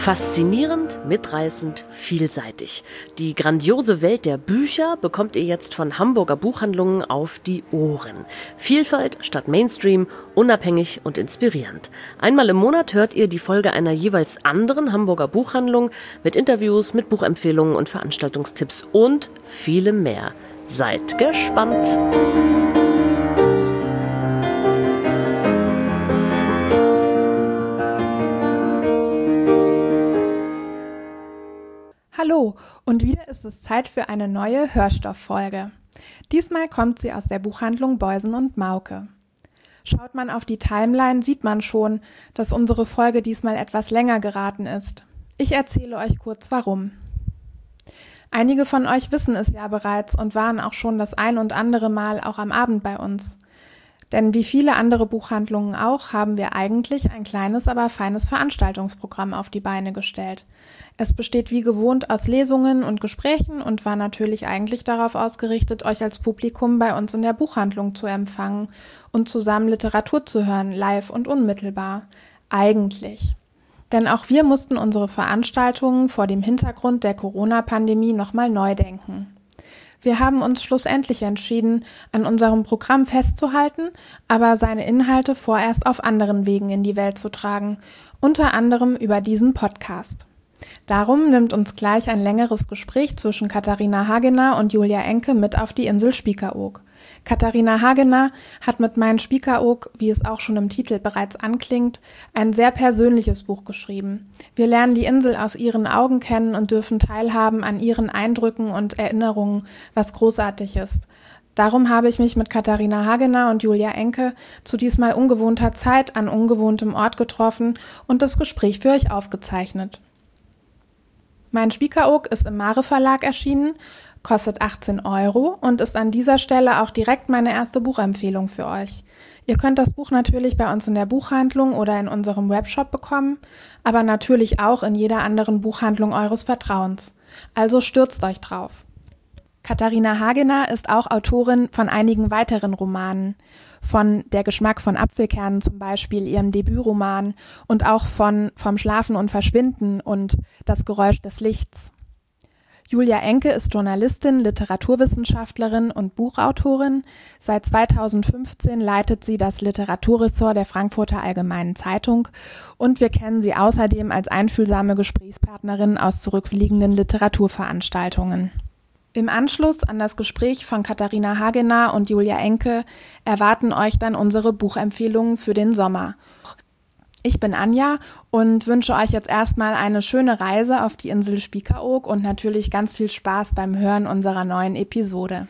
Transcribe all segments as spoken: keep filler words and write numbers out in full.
Faszinierend, mitreißend, vielseitig. Die grandiose Welt der Bücher bekommt ihr jetzt von Hamburger Buchhandlungen auf die Ohren. Vielfalt statt Mainstream, unabhängig und inspirierend. Einmal im Monat hört ihr die Folge einer jeweils anderen Hamburger Buchhandlung mit Interviews, mit Buchempfehlungen und Veranstaltungstipps und vielem mehr. Seid gespannt! Hallo und wieder ist es Zeit für eine neue Hörstofffolge. Diesmal kommt sie aus der Buchhandlung Boysen und Mauke. Schaut man auf die Timeline, sieht man schon, dass unsere Folge diesmal etwas länger geraten ist. Ich erzähle euch kurz warum. Einige von euch wissen es ja bereits und waren auch schon das ein und andere Mal auch am Abend bei uns. Denn wie viele andere Buchhandlungen auch, haben wir eigentlich ein kleines, aber feines Veranstaltungsprogramm auf die Beine gestellt. Es besteht wie gewohnt aus Lesungen und Gesprächen und war natürlich eigentlich darauf ausgerichtet, euch als Publikum bei uns in der Buchhandlung zu empfangen und zusammen Literatur zu hören, live und unmittelbar. Eigentlich. Denn auch wir mussten unsere Veranstaltungen vor dem Hintergrund der Corona-Pandemie nochmal neu denken. Wir haben uns schlussendlich entschieden, an unserem Programm festzuhalten, aber seine Inhalte vorerst auf anderen Wegen in die Welt zu tragen, unter anderem über diesen Podcast. Darum nimmt uns gleich ein längeres Gespräch zwischen Katharina Hagener und Julia Enke mit auf die Insel Spiekeroog. Katharina Hagener hat mit Mein Spiekeroog, wie es auch schon im Titel bereits anklingt, ein sehr persönliches Buch geschrieben. Wir lernen die Insel aus ihren Augen kennen und dürfen teilhaben an ihren Eindrücken und Erinnerungen, was großartig ist. Darum habe ich mich mit Katharina Hagener und Julia Enke zu diesmal ungewohnter Zeit an ungewohntem Ort getroffen und das Gespräch für euch aufgezeichnet. Mein Spiekeroog ist im Mare Verlag erschienen, kostet achtzehn Euro und ist an dieser Stelle auch direkt meine erste Buchempfehlung für euch. Ihr könnt das Buch natürlich bei uns in der Buchhandlung oder in unserem Webshop bekommen, aber natürlich auch in jeder anderen Buchhandlung eures Vertrauens. Also stürzt euch drauf. Katharina Hagener ist auch Autorin von einigen weiteren Romanen, von Der Geschmack von Apfelkernen zum Beispiel, ihrem Debütroman, und auch von Vom Schlafen und Verschwinden und Das Geräusch des Lichts. Julia Enke ist Journalistin, Literaturwissenschaftlerin und Buchautorin. Seit zweitausendfünfzehn leitet sie das Literaturressort der Frankfurter Allgemeinen Zeitung und wir kennen sie außerdem als einfühlsame Gesprächspartnerin aus zurückliegenden Literaturveranstaltungen. Im Anschluss an das Gespräch von Katharina Hagener und Julia Enke erwarten euch dann unsere Buchempfehlungen für den Sommer. Ich bin Anja und wünsche euch jetzt erstmal eine schöne Reise auf die Insel Spiekeroog und natürlich ganz viel Spaß beim Hören unserer neuen Episode.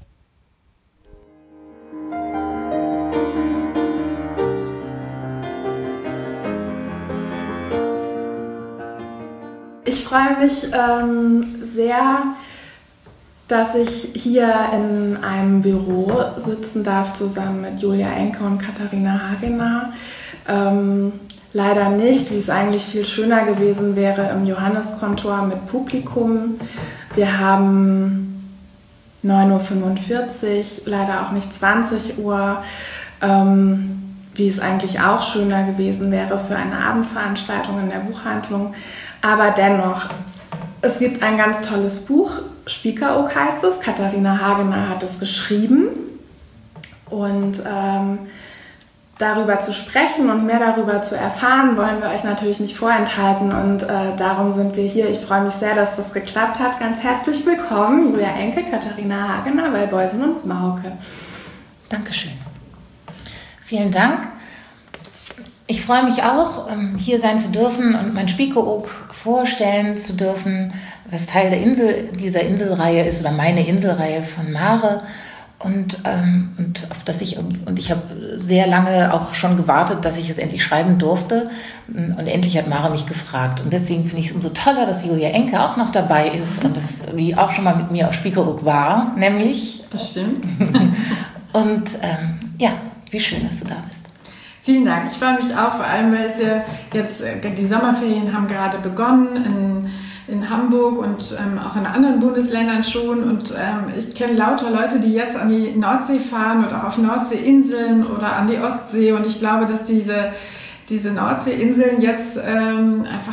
Ich freue mich ähm, sehr, dass ich hier in einem Büro sitzen darf, zusammen mit Julia Enke und Katharina Hagener. Ähm, leider nicht, wie es eigentlich viel schöner gewesen wäre, im Johanneskontor mit Publikum. Wir haben neun Uhr fünfundvierzig, leider auch nicht zwanzig Uhr, ähm, wie es eigentlich auch schöner gewesen wäre für eine Abendveranstaltung in der Buchhandlung. Aber dennoch, es gibt ein ganz tolles Buch, Spiekeroog heißt es, Katharina Hagener hat es geschrieben und ähm, darüber zu sprechen und mehr darüber zu erfahren, wollen wir euch natürlich nicht vorenthalten und äh, darum sind wir hier. Ich freue mich sehr, dass das geklappt hat. Ganz herzlich willkommen, Julia Enke, Katharina Hagener bei Boysen und Mauke. Dankeschön. Vielen Dank. Ich freue mich auch, hier sein zu dürfen und mein Spiekeroog vorstellen zu dürfen, was Teil der Insel, dieser Inselreihe ist oder meine Inselreihe von Mare. Und, ähm, und auf das ich und ich habe sehr lange auch schon gewartet, dass ich es endlich schreiben durfte. Und endlich hat Mare mich gefragt. Und deswegen finde ich es umso toller, dass Julia Enke auch noch dabei ist und das wie auch schon mal mit mir auf Spiekeroog war, nämlich. Das stimmt. Und ähm, ja, wie schön, dass du da bist. Vielen Dank. Ich freue mich auch, vor allem, weil es ja jetzt, die Sommerferien haben gerade begonnen in, in Hamburg und ähm, auch in anderen Bundesländern schon. Und ähm, ich kenne lauter Leute, die jetzt an die Nordsee fahren und auch auf Nordseeinseln oder an die Ostsee. Und ich glaube, dass diese, diese Nordseeinseln jetzt ähm, einfach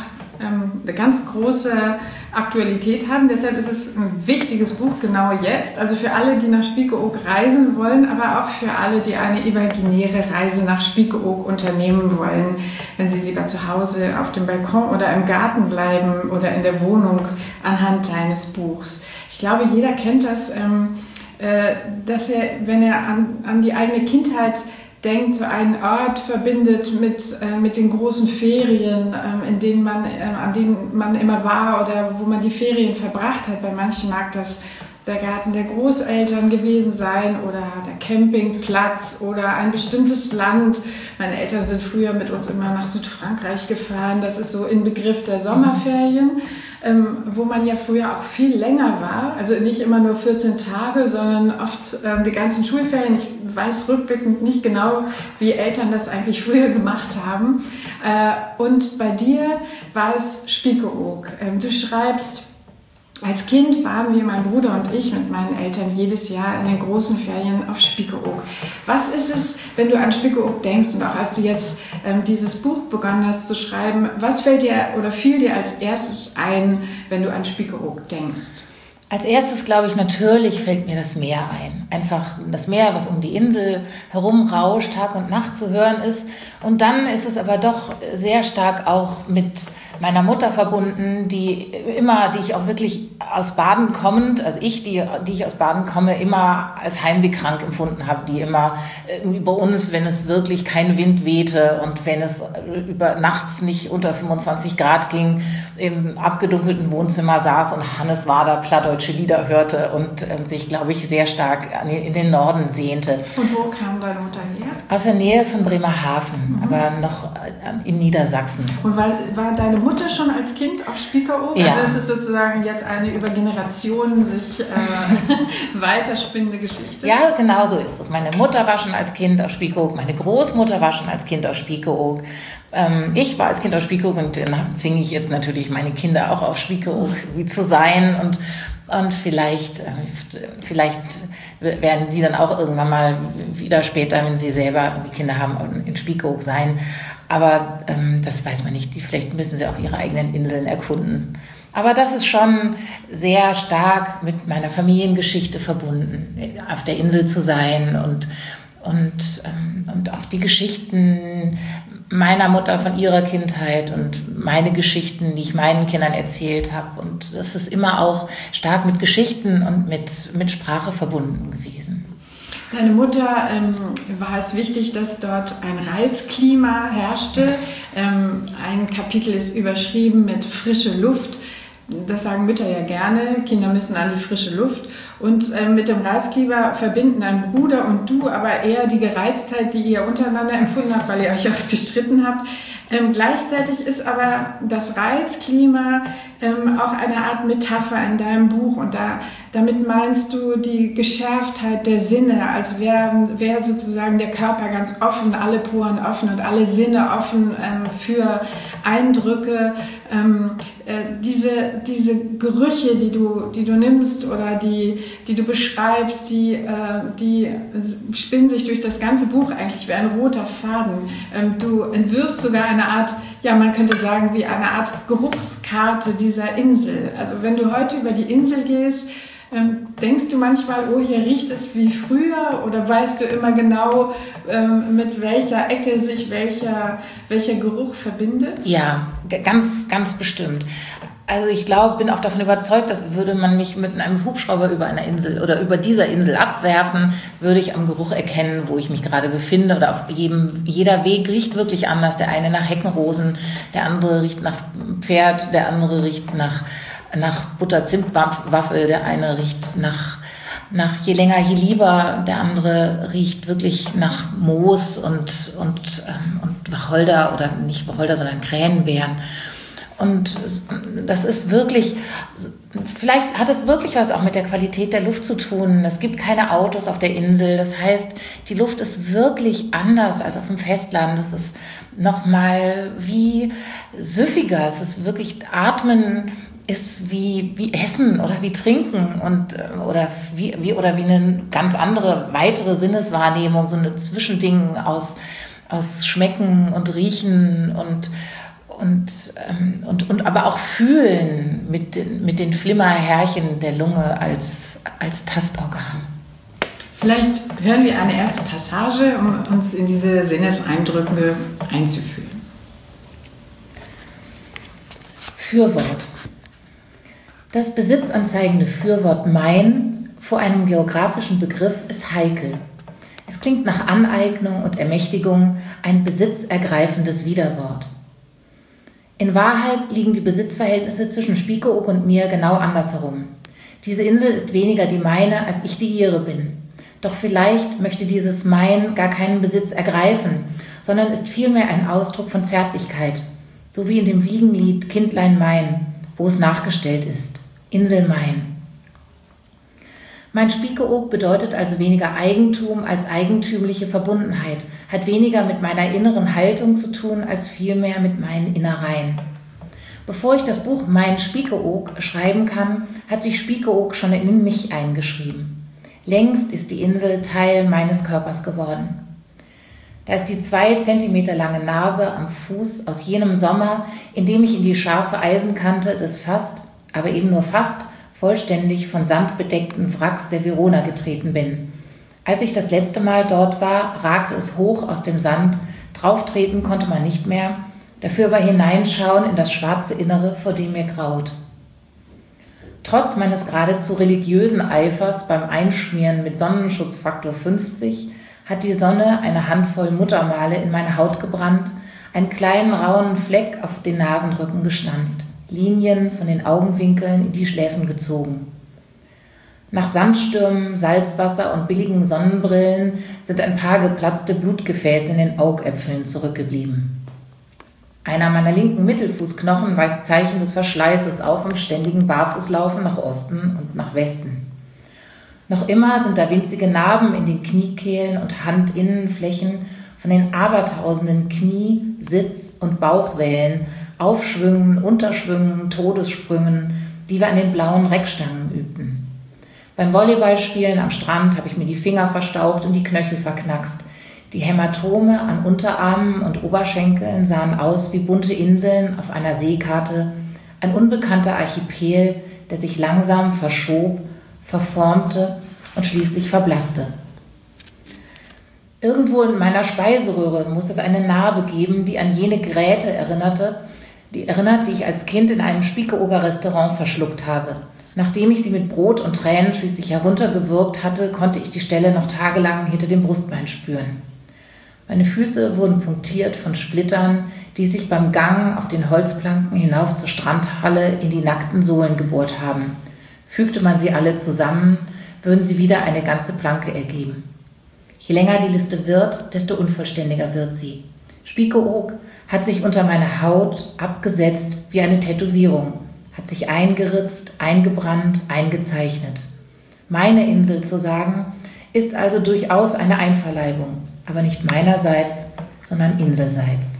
ähm, eine ganz große Aktualität haben. Deshalb ist es ein wichtiges Buch genau jetzt. Also für alle, die nach Spiekeroog reisen wollen, aber auch für alle, die eine imaginäre Reise nach Spiekeroog unternehmen wollen, wenn sie lieber zu Hause auf dem Balkon oder im Garten bleiben oder in der Wohnung anhand deines Buchs. Ich glaube, jeder kennt das, ähm, äh, dass er, wenn er an, an die eigene Kindheit denkt, so einen Ort verbindet mit, äh, mit den großen Ferien, ähm, in denen man, äh, an denen man immer war oder wo man die Ferien verbracht hat. Bei manchen mag das der Garten der Großeltern gewesen sein oder der Campingplatz oder ein bestimmtes Land. Meine Eltern sind früher mit uns immer nach Südfrankreich gefahren. Das ist so Inbegriff der Sommerferien, ähm, wo man ja früher auch viel länger war. Also nicht immer nur vierzehn Tage, sondern oft ähm, die ganzen Schulferien. Ich weiß rückblickend nicht genau, wie Eltern das eigentlich früher gemacht haben. Äh, und bei dir war es Spiekeroog. Ähm, du schreibst: Als Kind waren wir, mein Bruder und ich, mit meinen Eltern jedes Jahr in den großen Ferien auf Spiekeroog. Was ist es, wenn du an Spiekeroog denkst und auch als du jetzt ähm, dieses Buch begonnen hast zu schreiben, was fällt dir oder fiel dir als erstes ein, wenn du an Spiekeroog denkst? Als erstes, glaube ich, natürlich fällt mir das Meer ein. Einfach das Meer, was um die Insel herum rauscht, Tag und Nacht zu hören ist. Und dann ist es aber doch sehr stark auch mit meiner Mutter verbunden, die immer, die ich auch wirklich aus Baden kommend, also ich, die, die ich aus Baden komme, immer als heimwehkrank empfunden habe, die immer über uns, wenn es wirklich kein Wind wehte und wenn es über nachts nicht unter fünfundzwanzig Grad ging, im abgedunkelten Wohnzimmer saß und Hannes Wader plattdeutsche Lieder hörte und äh, sich, glaube ich, sehr stark an, in den Norden sehnte. Und wo kam deine Mutter her? Aus der Nähe von Bremerhaven, mhm. aber noch in Niedersachsen. Und war, war deine Mutter schon als Kind auf Spiekeroog? Ja. Also ist es sozusagen jetzt eine über Generationen sich äh, weiterspinnende Geschichte? Ja, genau so ist es. Meine Mutter war schon als Kind auf Spiekeroog, meine Großmutter war schon als Kind auf Spiekeroog. Ähm, ich war als Kind auf Spiekeroog und dann zwinge ich jetzt natürlich meine Kinder auch auf Spiekeroog wie zu sein und Und vielleicht, vielleicht werden sie dann auch irgendwann mal wieder später, wenn sie selber Kinder haben, in Spiekeroog sein. Aber ähm, das weiß man nicht. Vielleicht müssen sie auch ihre eigenen Inseln erkunden. Aber das ist schon sehr stark mit meiner Familiengeschichte verbunden, auf der Insel zu sein und, und, ähm, und auch die Geschichten meiner Mutter von ihrer Kindheit und meine Geschichten, die ich meinen Kindern erzählt habe. Und das ist immer auch stark mit Geschichten und mit, mit Sprache verbunden gewesen. Deine Mutter ähm, war es wichtig, dass dort ein Reizklima herrschte. Ähm, ein Kapitel ist überschrieben mit frische Luft. Das sagen Mütter ja gerne, Kinder müssen an die frische Luft. Und äh, mit dem Reizklima verbinden dein Bruder und du aber eher die Gereiztheit, die ihr untereinander empfunden habt, weil ihr euch oft gestritten habt. Ähm, gleichzeitig ist aber das Reizklima ähm, auch eine Art Metapher in deinem Buch. Und da, damit meinst du die Geschärftheit der Sinne, als wäre wär sozusagen der Körper ganz offen, alle Poren offen und alle Sinne offen ähm, für Eindrücke. Ähm, äh, diese, diese Gerüche, die du, die du nimmst oder die, die du beschreibst, die, äh, die spinnen sich durch das ganze Buch eigentlich wie ein roter Faden. Ähm, du entwirfst sogar eine Art, ja, man könnte sagen, wie eine Art Geruchskarte dieser Insel. Also wenn du heute über die Insel gehst, ähm, denkst du manchmal, oh, hier riecht es wie früher, oder weißt du immer genau, ähm, mit welcher Ecke sich welcher, welcher Geruch verbindet? Ja, ganz, ganz bestimmt. Also ich glaube, bin auch davon überzeugt, dass würde man mich mit einem Hubschrauber über einer Insel oder über dieser Insel abwerfen, würde ich am Geruch erkennen, wo ich mich gerade befinde. Oder auf jedem, jeder Weg riecht wirklich anders. Der eine nach Heckenrosen, der andere riecht nach Pferd, der andere riecht nach, nach Butter-Zimt-Waffel, der eine riecht nach, nach je länger, je lieber, der andere riecht wirklich nach Moos und, und, ähm, und Wacholder oder nicht Wacholder, sondern Krähenbeeren. Und das ist wirklich, vielleicht hat es wirklich was auch mit der Qualität der Luft zu tun. Es gibt keine Autos auf der Insel. Das heißt, die Luft ist wirklich anders als auf dem Festland. Es ist nochmal wie süffiger. Es ist wirklich, Atmen ist wie, wie Essen oder wie Trinken und, oder wie, wie, oder wie eine ganz andere, weitere Sinneswahrnehmung, so ein Zwischending aus, aus Schmecken und Riechen und und, ähm, und, und aber auch fühlen mit den, mit den Flimmerhärchen der Lunge als, als Tastorgan. Vielleicht hören wir eine erste Passage, um uns in diese Sinneseindrücke einzufühlen. Fürwort. Das besitzanzeigende Fürwort mein vor einem geografischen Begriff ist heikel. Es klingt nach Aneignung und Ermächtigung, ein besitzergreifendes Widerwort. In Wahrheit liegen die Besitzverhältnisse zwischen Spiekeroog und mir genau andersherum. Diese Insel ist weniger die meine, als ich die ihre bin. Doch vielleicht möchte dieses Mein gar keinen Besitz ergreifen, sondern ist vielmehr ein Ausdruck von Zärtlichkeit, so wie in dem Wiegenlied Kindlein mein, wo es nachgestellt ist, Insel mein. Mein Spiekeroog bedeutet also weniger Eigentum als eigentümliche Verbundenheit, hat weniger mit meiner inneren Haltung zu tun, als vielmehr mit meinen Innereien. Bevor ich das Buch Mein Spiekeroog schreiben kann, hat sich Spiekeroog schon in mich eingeschrieben. Längst ist die Insel Teil meines Körpers geworden. Da ist die zwei Zentimeter lange Narbe am Fuß aus jenem Sommer, in dem ich in die scharfe Eisenkante des fast, aber eben nur fast, vollständig von Sand bedeckten Wracks der Verona getreten bin. Als ich das letzte Mal dort war, ragte es hoch aus dem Sand, drauftreten konnte man nicht mehr, dafür aber hineinschauen in das schwarze Innere, vor dem mir graut. Trotz meines geradezu religiösen Eifers beim Einschmieren mit Sonnenschutzfaktor fünfzig hat die Sonne eine Handvoll Muttermale in meine Haut gebrannt, einen kleinen rauen Fleck auf den Nasenrücken geschnanzt, Linien von den Augenwinkeln in die Schläfen gezogen. Nach Sandstürmen, Salzwasser und billigen Sonnenbrillen sind ein paar geplatzte Blutgefäße in den Augäpfeln zurückgeblieben. Einer meiner linken Mittelfußknochen weist Zeichen des Verschleißes auf im ständigen Barfußlaufen nach Osten und nach Westen. Noch immer sind da winzige Narben in den Kniekehlen und Handinnenflächen von den abertausenden Knie-, Sitz- und Bauchwellen, Aufschwüngen, Unterschwüngen, Todessprüngen, die wir an den blauen Reckstangen übten. Beim Volleyballspielen am Strand habe ich mir die Finger verstaucht und die Knöchel verknackst. Die Hämatome an Unterarmen und Oberschenkeln sahen aus wie bunte Inseln auf einer Seekarte, ein unbekannter Archipel, der sich langsam verschob, verformte und schließlich verblasste. Irgendwo in meiner Speiseröhre muss es eine Narbe geben, die an jene Gräte erinnerte, die erinnert, die ich als Kind in einem Spiekeroger Restaurant verschluckt habe. Nachdem ich sie mit Brot und Tränen schließlich heruntergewürgt hatte, konnte ich die Stelle noch tagelang hinter dem Brustbein spüren. Meine Füße wurden punktiert von Splittern, die sich beim Gang auf den Holzplanken hinauf zur Strandhalle in die nackten Sohlen gebohrt haben. Fügte man sie alle zusammen, würden sie wieder eine ganze Planke ergeben. Je länger die Liste wird, desto unvollständiger wird sie. Spiekeroog hat sich unter meine Haut abgesetzt wie eine Tätowierung, hat sich eingeritzt, eingebrannt, eingezeichnet. Meine Insel zu sagen, ist also durchaus eine Einverleibung, aber nicht meinerseits, sondern inselseits.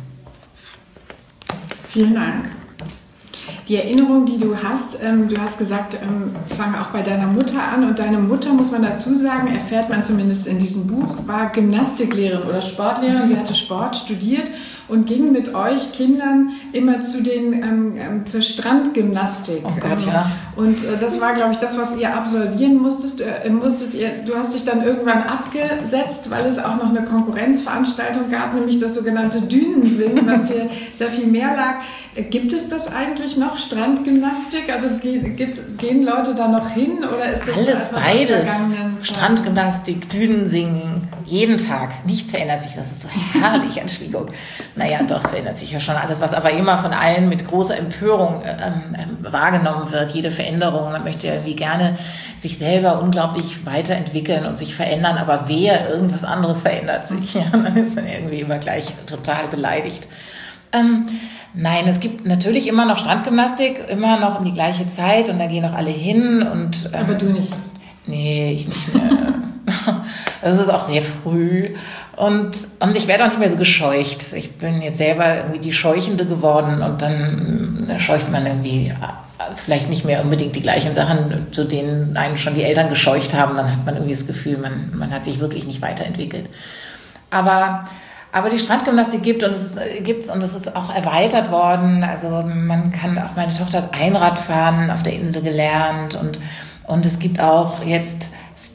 Vielen Dank. Die Erinnerung, die du hast, ähm, du hast gesagt, ähm, fang auch bei deiner Mutter an. Und deine Mutter, muss man dazu sagen, erfährt man zumindest in diesem Buch, war Gymnastiklehrerin oder Sportlehrerin. Sie hatte Sport studiert und ging mit euch Kindern immer zu den, ähm, zur Strandgymnastik. Oh Gott, ja. Und äh, das war, glaube ich, das, was ihr absolvieren musstet. Äh, musstet ihr, du hast dich dann irgendwann abgesetzt, weil es auch noch eine Konkurrenzveranstaltung gab, nämlich das sogenannte Dünensingen, was dir sehr viel mehr lag. Äh, gibt es das eigentlich noch, Strandgymnastik? Also ge- gibt, gehen Leute da noch hin oder ist das alles beides? Strandgymnastik, Dünensingen, jeden Tag. Nichts verändert sich, das ist so herrlich an Spiekeroog. Naja, doch, es verändert sich ja schon alles, was aber immer von allen mit großer Empörung ähm, ähm, wahrgenommen wird. Jede Veränderung, man möchte ja irgendwie gerne sich selber unglaublich weiterentwickeln und sich verändern, aber wer irgendwas anderes verändert sich, ja, dann ist man irgendwie immer gleich total beleidigt. Ähm, nein, es gibt natürlich immer noch Strandgymnastik, immer noch um die gleiche Zeit und da gehen auch alle hin. Und, ähm, aber du nicht? Nee, ich nicht mehr. Das ist auch sehr früh. Und, und ich werde auch nicht mehr so gescheucht. Ich bin jetzt selber irgendwie die Scheuchende geworden und dann scheucht man irgendwie vielleicht nicht mehr unbedingt die gleichen Sachen, zu denen einen schon die Eltern gescheucht haben. Dann hat man irgendwie das Gefühl, man, man hat sich wirklich nicht weiterentwickelt. Aber Aber die Strandgymnastik gibt und es ist, gibt's und es ist auch erweitert worden. Also man kann auch, meine Tochter hat Einradfahren auf der Insel gelernt und, und es gibt auch jetzt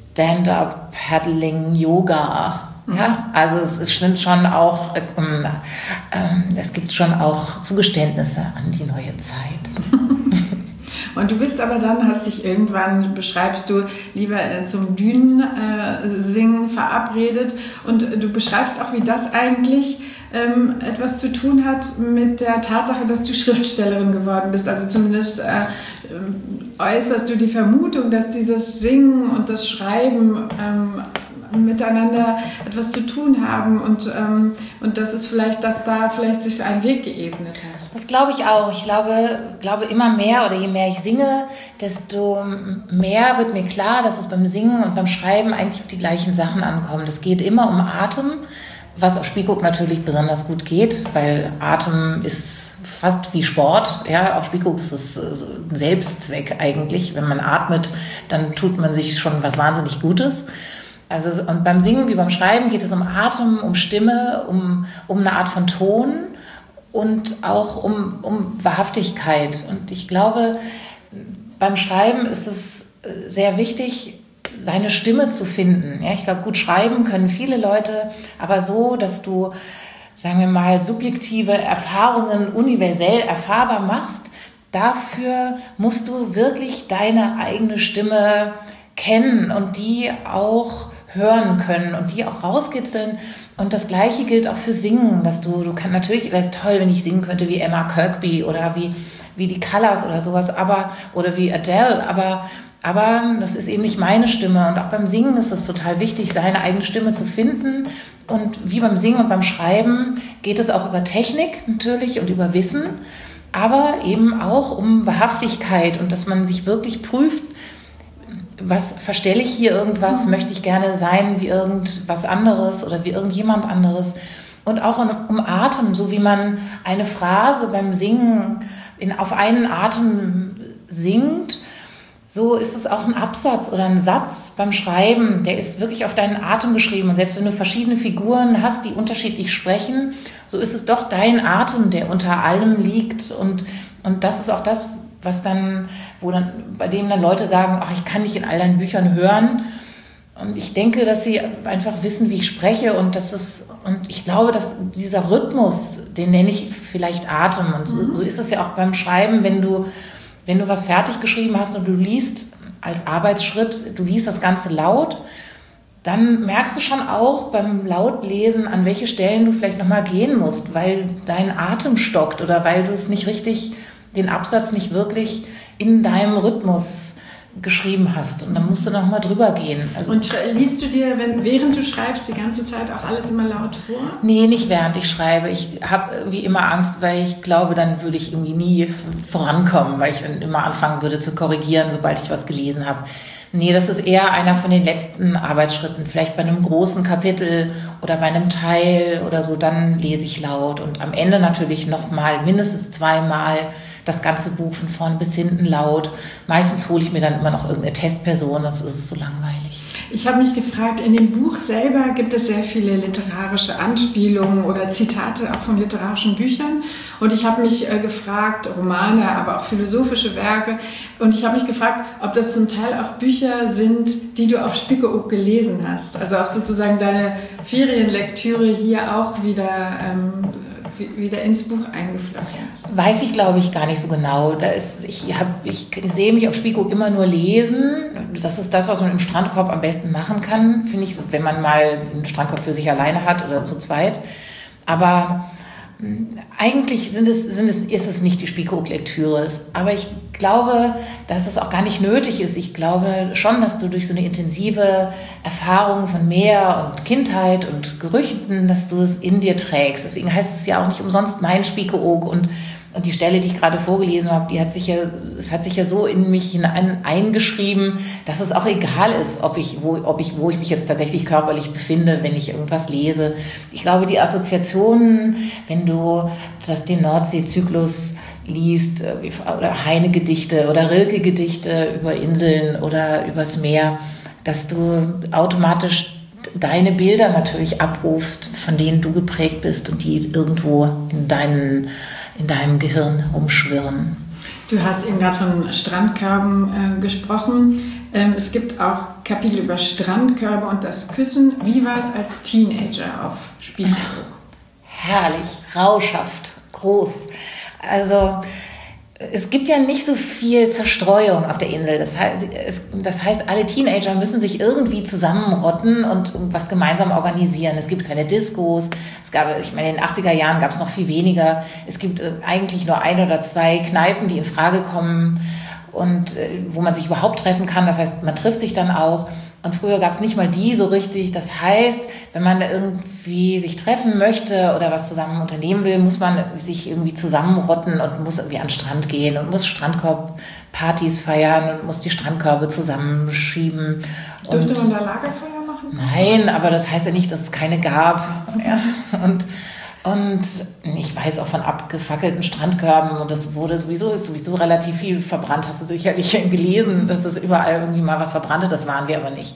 Stand-up-Paddling-Yoga. Ja, also es sind schon auch, ähm, ähm, es gibt schon auch Zugeständnisse an die neue Zeit. Und du bist aber dann, hast dich irgendwann, beschreibst du, lieber äh, zum Dünensingen äh, verabredet und du beschreibst auch, wie das eigentlich ähm, etwas zu tun hat mit der Tatsache, dass du Schriftstellerin geworden bist. Also zumindest äh, äußerst du die Vermutung, dass dieses Singen und das Schreiben ähm, miteinander etwas zu tun haben und, ähm, und das ist vielleicht, dass da vielleicht sich ein Weg geebnet hat. Das glaube ich auch. Ich glaube, glaube immer mehr oder je mehr ich singe, desto mehr wird mir klar, dass es beim Singen und beim Schreiben eigentlich auf die gleichen Sachen ankommt. Es geht immer um Atem, was auf Spiekeroog natürlich besonders gut geht, weil Atem ist fast wie Sport. Ja, auf Spiekeroog ist es ein Selbstzweck eigentlich. Wenn man atmet, dann tut man sich schon was wahnsinnig Gutes. Also, und beim Singen wie beim Schreiben geht es um Atem, um Stimme, um, um eine Art von Ton und auch um, um Wahrhaftigkeit. Und ich glaube, beim Schreiben ist es sehr wichtig, deine Stimme zu finden. Ja, ich glaube, gut schreiben können viele Leute, aber so, dass du, sagen wir mal, subjektive Erfahrungen universell erfahrbar machst, dafür musst du wirklich deine eigene Stimme kennen und die auch hören können und die auch rauskitzeln. Und das Gleiche gilt auch für Singen, dass du, du kannst natürlich, wäre es toll, wenn ich singen könnte wie Emma Kirkby oder wie, wie die Colors oder sowas, aber, oder wie Adele, aber, aber das ist eben nicht meine Stimme. Und auch beim Singen ist es total wichtig, seine eigene Stimme zu finden. Und wie beim Singen und beim Schreiben geht es auch über Technik natürlich und über Wissen, aber eben auch um Wahrhaftigkeit und dass man sich wirklich prüft, was verstelle ich hier irgendwas, möchte ich gerne sein wie irgendwas anderes oder wie irgendjemand anderes. Und auch um Atem, so wie man eine Phrase beim Singen in, auf einen Atem singt, so ist es auch ein Absatz oder ein Satz beim Schreiben, der ist wirklich auf deinen Atem geschrieben. Und selbst wenn du verschiedene Figuren hast, die unterschiedlich sprechen, so ist es doch dein Atem, der unter allem liegt. Und, und das ist auch das, was dann, wo dann, bei dem dann Leute sagen, ach, ich kann nicht in all deinen Büchern hören. Und ich denke, dass sie einfach wissen, wie ich spreche. Und das ist, und ich glaube, dass dieser Rhythmus, den nenne ich vielleicht Atem. Und so, so ist es ja auch beim Schreiben, wenn du, wenn du was fertig geschrieben hast und du liest als Arbeitsschritt, du liest das Ganze laut, dann merkst du schon auch beim Lautlesen, an welche Stellen du vielleicht nochmal gehen musst, weil dein Atem stockt oder weil du es nicht richtig, den Absatz nicht wirklich in deinem Rhythmus geschrieben hast. Und dann musst du noch mal drüber gehen. Also, und liest du dir, wenn, während du schreibst, die ganze Zeit auch alles immer laut vor? Nee, nicht während ich schreibe. Ich habe wie immer Angst, weil ich glaube, dann würde ich irgendwie nie vorankommen, weil ich dann immer anfangen würde zu korrigieren, sobald ich was gelesen habe. Nee, das ist eher einer von den letzten Arbeitsschritten. Vielleicht bei einem großen Kapitel oder bei einem Teil oder so, dann lese ich laut. Und am Ende natürlich noch mal mindestens zweimal das ganze Buch von vorn bis hinten laut. Meistens hole ich mir dann immer noch irgendeine Testperson, sonst ist es so langweilig. Ich habe mich gefragt, in dem Buch selber gibt es sehr viele literarische Anspielungen oder Zitate auch von literarischen Büchern. Und ich habe mich äh, gefragt, Romane, aber auch philosophische Werke. Und ich habe mich gefragt, ob das zum Teil auch Bücher sind, die du auf Spiekeroog gelesen hast. Also auch sozusagen deine Ferienlektüre hier auch wieder ähm, wieder ins Buch eingeflossen ist. Weiß ich, glaube ich, gar nicht so genau. Da ist, ich, hab, ich sehe mich auf Spiekeroog immer nur lesen. Das ist das, was man im Strandkorb am besten machen kann, finde ich, wenn man mal einen Strandkorb für sich alleine hat oder zu zweit. Aber eigentlich sind es, sind es, ist es nicht die Spiekeroog-Lektüre. Aber ich glaube, dass es auch gar nicht nötig ist. Ich glaube schon, dass du durch so eine intensive Erfahrung von Meer und Kindheit und Gerüchten, dass du es in dir trägst. Deswegen heißt es ja auch nicht umsonst mein Spiekeroog. Und, und die Stelle, die ich gerade vorgelesen habe, die hat sich ja, es hat sich ja so in mich hinein eingeschrieben, dass es auch egal ist, ob ich, wo, ob ich, wo ich mich jetzt tatsächlich körperlich befinde, wenn ich irgendwas lese. Ich glaube, die Assoziationen, wenn du das, den Nordsee-Zyklus liest, oder Heine-Gedichte oder Rilke-Gedichte über Inseln oder übers Meer, dass du automatisch deine Bilder natürlich abrufst, von denen du geprägt bist und die irgendwo in, deinen, in deinem Gehirn rumschwirren. Du hast eben gerade von Strandkörben äh, gesprochen. Ähm, es gibt auch Kapitel über Strandkörbe und das Küssen. Wie war es als Teenager auf Spiekeroog? Herrlich, rauschhaft, groß. Also es gibt ja nicht so viel Zerstreuung auf der Insel. Das heißt, es, das heißt, alle Teenager müssen sich irgendwie zusammenrotten und was gemeinsam organisieren. Es gibt keine Diskos. Es gab, ich meine, in den achtziger Jahren gab es noch viel weniger. Es gibt eigentlich nur ein oder zwei Kneipen, die in Frage kommen und wo man sich überhaupt treffen kann. Das heißt, man trifft sich dann auch. Und früher gab es nicht mal die so richtig. Das heißt, wenn man irgendwie sich treffen möchte oder was zusammen unternehmen will, muss man sich irgendwie zusammenrotten und muss irgendwie an den Strand gehen und muss Strandkorb-Partys feiern und muss die Strandkörbe zusammenschieben. Dürfte man da Lagerfeuer machen? Nein, aber das heißt ja nicht, dass es keine gab. Ja. Und Und ich weiß auch von abgefackelten Strandkörben und das wurde sowieso, ist sowieso relativ viel verbrannt. Hast du sicherlich gelesen, dass das überall irgendwie mal was verbrannte, das waren wir aber nicht.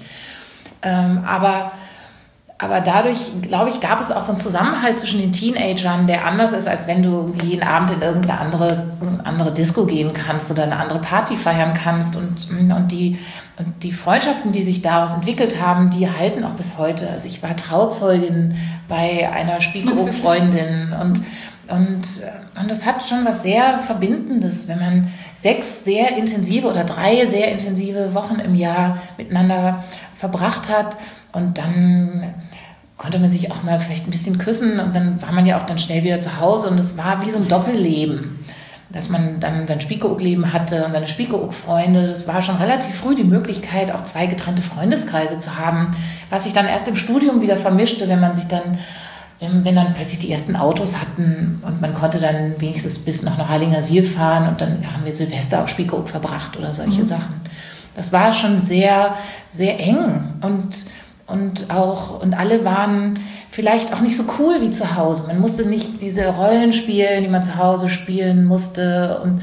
Ähm, aber, aber dadurch, glaube ich, gab es auch so einen Zusammenhalt zwischen den Teenagern, der anders ist, als wenn du jeden Abend in irgendeine andere, andere Disco gehen kannst oder eine andere Party feiern kannst. Und, und die Und die Freundschaften, die sich daraus entwickelt haben, die halten auch bis heute. Also ich war Trauzeugin bei einer Spiekeroog-Freundin und, und, und das hat schon was sehr Verbindendes, wenn man sechs sehr intensive oder drei sehr intensive Wochen im Jahr miteinander verbracht hat und dann konnte man sich auch mal vielleicht ein bisschen küssen und dann war man ja auch dann schnell wieder zu Hause und es war wie so ein Doppelleben. Dass man dann sein Spiekeroog-Leben hatte und seine Spiekeroog-Freunde. Das war schon relativ früh die Möglichkeit, auch zwei getrennte Freundeskreise zu haben, was sich dann erst im Studium wieder vermischte, wenn man sich dann, wenn dann plötzlich die ersten Autos hatten und man konnte dann wenigstens bis nach Neuharlingersiel fahren und dann haben wir Silvester auf Spiekeroog verbracht oder solche mhm. Sachen. Das war schon sehr, sehr eng und Und auch, und alle waren vielleicht auch nicht so cool wie zu Hause. Man musste nicht diese Rollen spielen, die man zu Hause spielen musste und,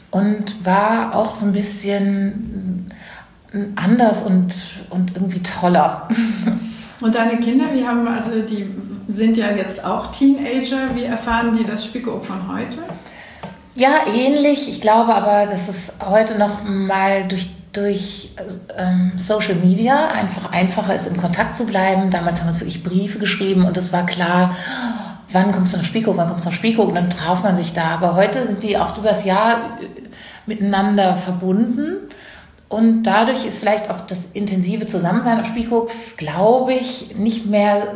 und war auch so ein bisschen anders und, und irgendwie toller. Und deine Kinder, wie haben, also die sind ja jetzt auch Teenager, wie erfahren die das Spiekeroog von heute? Ja, ähnlich. Ich glaube aber, dass es heute noch mal durch durch ähm, Social Media einfach einfacher ist, in Kontakt zu bleiben. Damals haben wir uns wirklich Briefe geschrieben und es war klar, wann kommst du nach Spiekeroog, wann kommst du nach Spiekeroog und dann traf man sich da. Aber heute sind die auch übers Jahr miteinander verbunden und dadurch ist vielleicht auch das intensive Zusammensein auf Spiekeroog, glaube ich, nicht mehr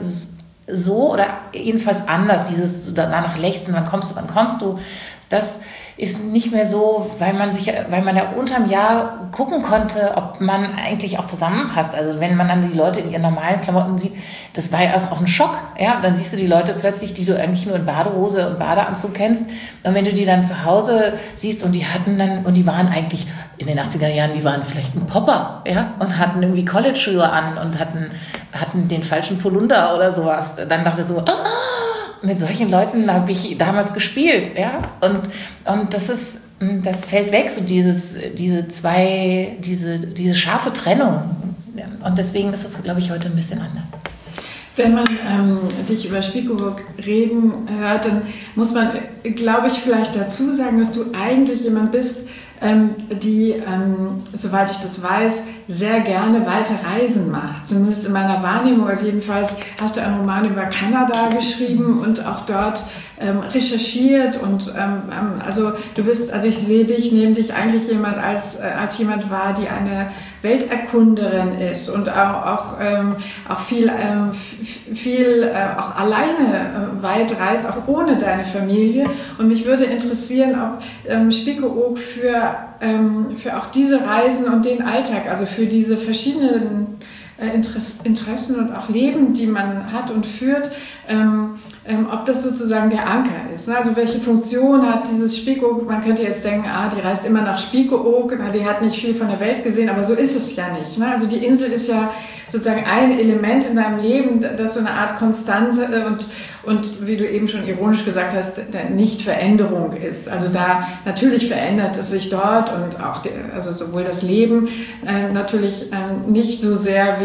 so oder jedenfalls anders. Dieses danach lechzen, wann kommst du, wann kommst du, das ist nicht mehr so, weil man sich, weil man ja unterm Jahr gucken konnte, ob man eigentlich auch zusammenpasst. Also wenn man dann die Leute in ihren normalen Klamotten sieht, das war ja auch ein Schock. Ja, dann siehst du die Leute plötzlich, die du eigentlich nur in Badehose und Badeanzug kennst. Und wenn du die dann zu Hause siehst und die hatten dann, und die waren eigentlich in den achtziger Jahren, die waren vielleicht ein Popper, ja, und hatten irgendwie College-Schuhe an und hatten, hatten den falschen Polunder oder sowas. Dann dachte ich so, ah, mit solchen Leuten habe ich damals gespielt, ja, und, und das ist, das fällt weg, so dieses, diese zwei, diese, diese scharfe Trennung, und deswegen ist es, glaube ich, heute ein bisschen anders. Wenn man ähm, dich über Spiekeroog reden hört, dann muss man, glaube ich, vielleicht dazu sagen, dass du eigentlich jemand bist, ähm, die, ähm, soweit ich das weiß, sehr gerne weite Reisen macht. Zumindest in meiner Wahrnehmung. Also jedenfalls hast du einen Roman über Kanada geschrieben und auch dort ähm, recherchiert. Und ähm, also du bist, also ich sehe dich, nehme dich eigentlich jemand als, äh, als jemand wahr, die eine Welterkunderin ist und auch, auch, ähm, auch viel, ähm, viel äh, auch alleine äh, weit reist, auch ohne deine Familie. Und mich würde interessieren, ob ähm, Spiekeroog für, ähm, für auch diese Reisen und den Alltag, also für diese verschiedenen äh, Interessen und auch Leben, die man hat und führt, ähm, ähm, ob das sozusagen der Anker ist. Ne? Also welche Funktion hat dieses Spiekeroog? Man könnte jetzt denken, ah, die reist immer nach Spiekeroog, die hat nicht viel von der Welt gesehen, aber so ist es ja nicht. Ne? Also die Insel ist ja sozusagen ein Element in deinem Leben, das so eine Art Konstanze und, und wie du eben schon ironisch gesagt hast, nicht Veränderung ist. Also da natürlich verändert es sich dort und auch die, also sowohl das Leben äh, natürlich äh, nicht so sehr wie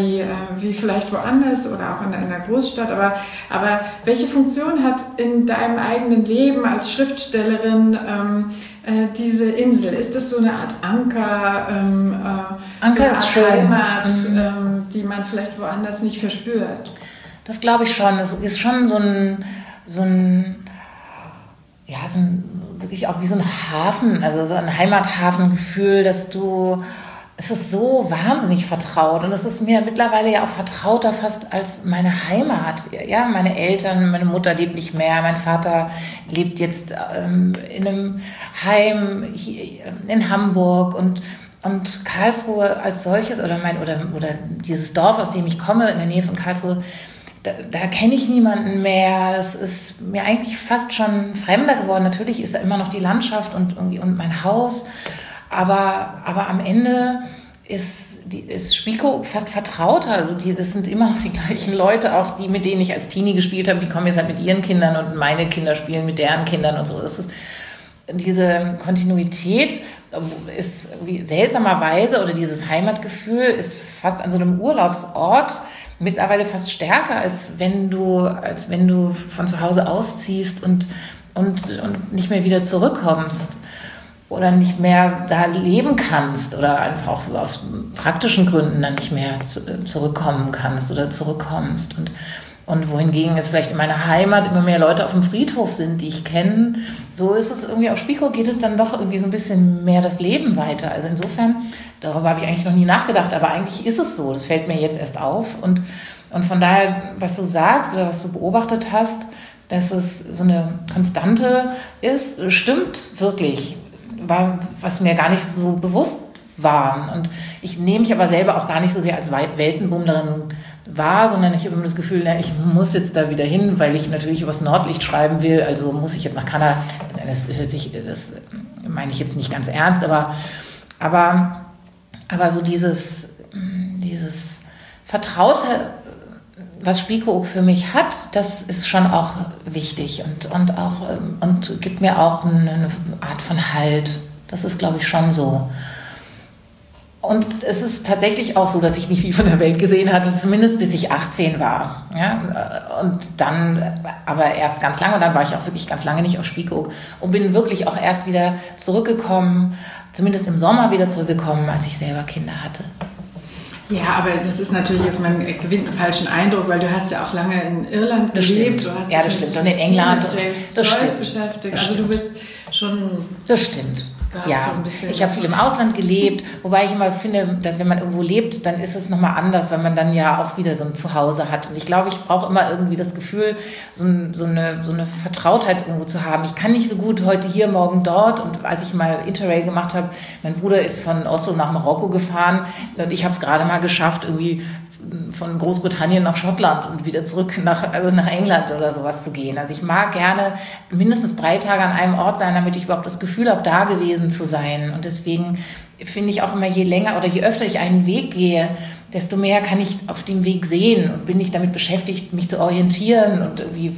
wie, äh, wie vielleicht woanders oder auch in einer Großstadt. Aber, aber welche Funktion hat in deinem eigenen Leben als Schriftstellerin ähm, äh, diese Insel? Ist das so eine Art Anker, ähm, äh, Anker so ist schön. Heimat, Mhm. ähm, die man vielleicht woanders nicht verspürt? Das glaube ich schon. Das ist schon so ein, so ein, ja, so ein, wirklich auch wie so ein Hafen, also so ein Heimathafengefühl, dass du, es ist so wahnsinnig vertraut und es ist mir mittlerweile ja auch vertrauter fast als meine Heimat. Ja, meine Eltern, meine Mutter lebt nicht mehr, mein Vater lebt jetzt ähm, in einem Heim hier in Hamburg und Und Karlsruhe als solches oder mein oder oder dieses Dorf, aus dem ich komme, in der Nähe von Karlsruhe, da, da kenne ich niemanden mehr. Das ist mir eigentlich fast schon fremder geworden. Natürlich ist da immer noch die Landschaft und und mein Haus, aber aber am Ende ist die ist Spiekeroog fast vertrauter. Also die, das sind immer noch die gleichen Leute, auch die, mit denen ich als Teenie gespielt habe. Die kommen jetzt halt mit ihren Kindern und meine Kinder spielen mit deren Kindern und so. Das ist diese Kontinuität ist wie seltsamerweise, oder dieses Heimatgefühl ist fast an so einem Urlaubsort mittlerweile fast stärker, als wenn du, als wenn du von zu Hause ausziehst und, und, und nicht mehr wieder zurückkommst oder nicht mehr da leben kannst oder einfach auch aus praktischen Gründen dann nicht mehr zu, zurückkommen kannst oder zurückkommst. Und Und wohingegen es vielleicht in meiner Heimat immer mehr Leute auf dem Friedhof sind, die ich kenne, so ist es irgendwie auf Spiekeroog geht es dann doch irgendwie so ein bisschen mehr das Leben weiter. Also insofern, darüber habe ich eigentlich noch nie nachgedacht, aber eigentlich ist es so. Das fällt mir jetzt erst auf. Und, und von daher, was du sagst oder was du beobachtet hast, dass es so eine Konstante ist, stimmt wirklich, war, was mir gar nicht so bewusst war. Und ich nehme mich aber selber auch gar nicht so sehr als Weltenbummlerin war, sondern ich habe immer das Gefühl, na, ich muss jetzt da wieder hin, weil ich natürlich über das Nordlicht schreiben will, also muss ich jetzt nach Kanada. Das hört sich, das meine ich jetzt nicht ganz ernst, aber, aber, aber so dieses, dieses Vertraute, was Spiekeroog für mich hat, das ist schon auch wichtig und, und, auch, und gibt mir auch eine Art von Halt. Das ist, glaube ich, schon so. Und es ist tatsächlich auch so, dass ich nicht viel von der Welt gesehen hatte, zumindest bis ich achtzehn war. Ja? Und dann, aber erst ganz lange, und dann war ich auch wirklich ganz lange nicht auf Spiekeroog und bin wirklich auch erst wieder zurückgekommen, zumindest im Sommer wieder zurückgekommen, als ich selber Kinder hatte. Ja, aber das ist natürlich jetzt, man gewinnt einen falschen Eindruck, weil du hast ja auch lange in Irland das gelebt. Stimmt. Du hast ja, das stimmt. Und in England. Mit James das Joyce stimmt. beschäftigt. Das also stimmt. du bist schon... Das stimmt. Ja, so ich habe viel im Ausland gelebt, wobei ich immer finde, dass wenn man irgendwo lebt, dann ist es nochmal anders, weil man dann ja auch wieder so ein Zuhause hat. Und ich glaube, ich brauche immer irgendwie das Gefühl, so, ein, so, eine, so eine Vertrautheit irgendwo zu haben. Ich kann nicht so gut heute hier, morgen dort. Und als ich mal Interrail gemacht habe, mein Bruder ist von Oslo nach Marokko gefahren und ich habe es gerade mal geschafft, irgendwie von Großbritannien nach Schottland und wieder zurück nach, also nach England oder sowas zu gehen. Also ich mag gerne mindestens drei Tage an einem Ort sein, damit ich überhaupt das Gefühl habe, da gewesen zu sein. Und deswegen finde ich auch immer, je länger oder je öfter ich einen Weg gehe, desto mehr kann ich auf dem Weg sehen und bin nicht damit beschäftigt, mich zu orientieren und irgendwie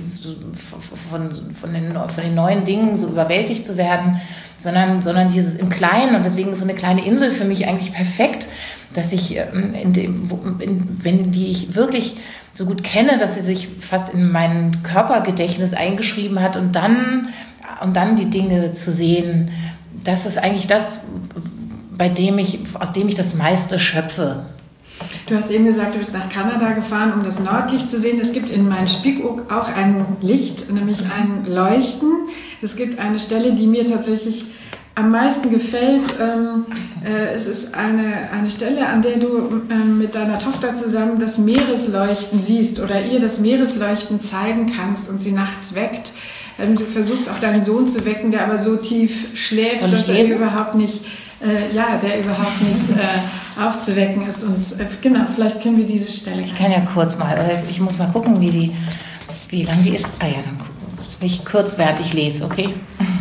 von, von, den, von den neuen Dingen so überwältigt zu werden, sondern, sondern dieses im Kleinen. Und deswegen ist so eine kleine Insel für mich eigentlich perfekt, dass ich, in dem, in, wenn die ich wirklich so gut kenne, dass sie sich fast in mein Körpergedächtnis eingeschrieben hat und dann, und dann die Dinge zu sehen, das ist eigentlich das, bei dem ich, aus dem ich das meiste schöpfe. Du hast eben gesagt, du bist nach Kanada gefahren, um das Nordlicht zu sehen. Es gibt in meinem Spiekeroog auch ein Licht, nämlich ein Leuchten. Es gibt eine Stelle, die mir tatsächlich am meisten gefällt. Ähm, äh, es ist eine, eine Stelle, an der du ähm, mit deiner Tochter zusammen das Meeresleuchten siehst oder ihr das Meeresleuchten zeigen kannst und sie nachts weckt. Ähm, du versuchst auch deinen Sohn zu wecken, der aber so tief schläft, dass er überhaupt nicht, äh, ja, der überhaupt nicht äh, aufzuwecken ist. Und äh, genau, vielleicht können wir diese Stelle. Ich kann ja kurz mal, oder ich muss mal gucken, wie die, wie lang die ist. Ah ja, dann nicht kurz, während ich lese, okay?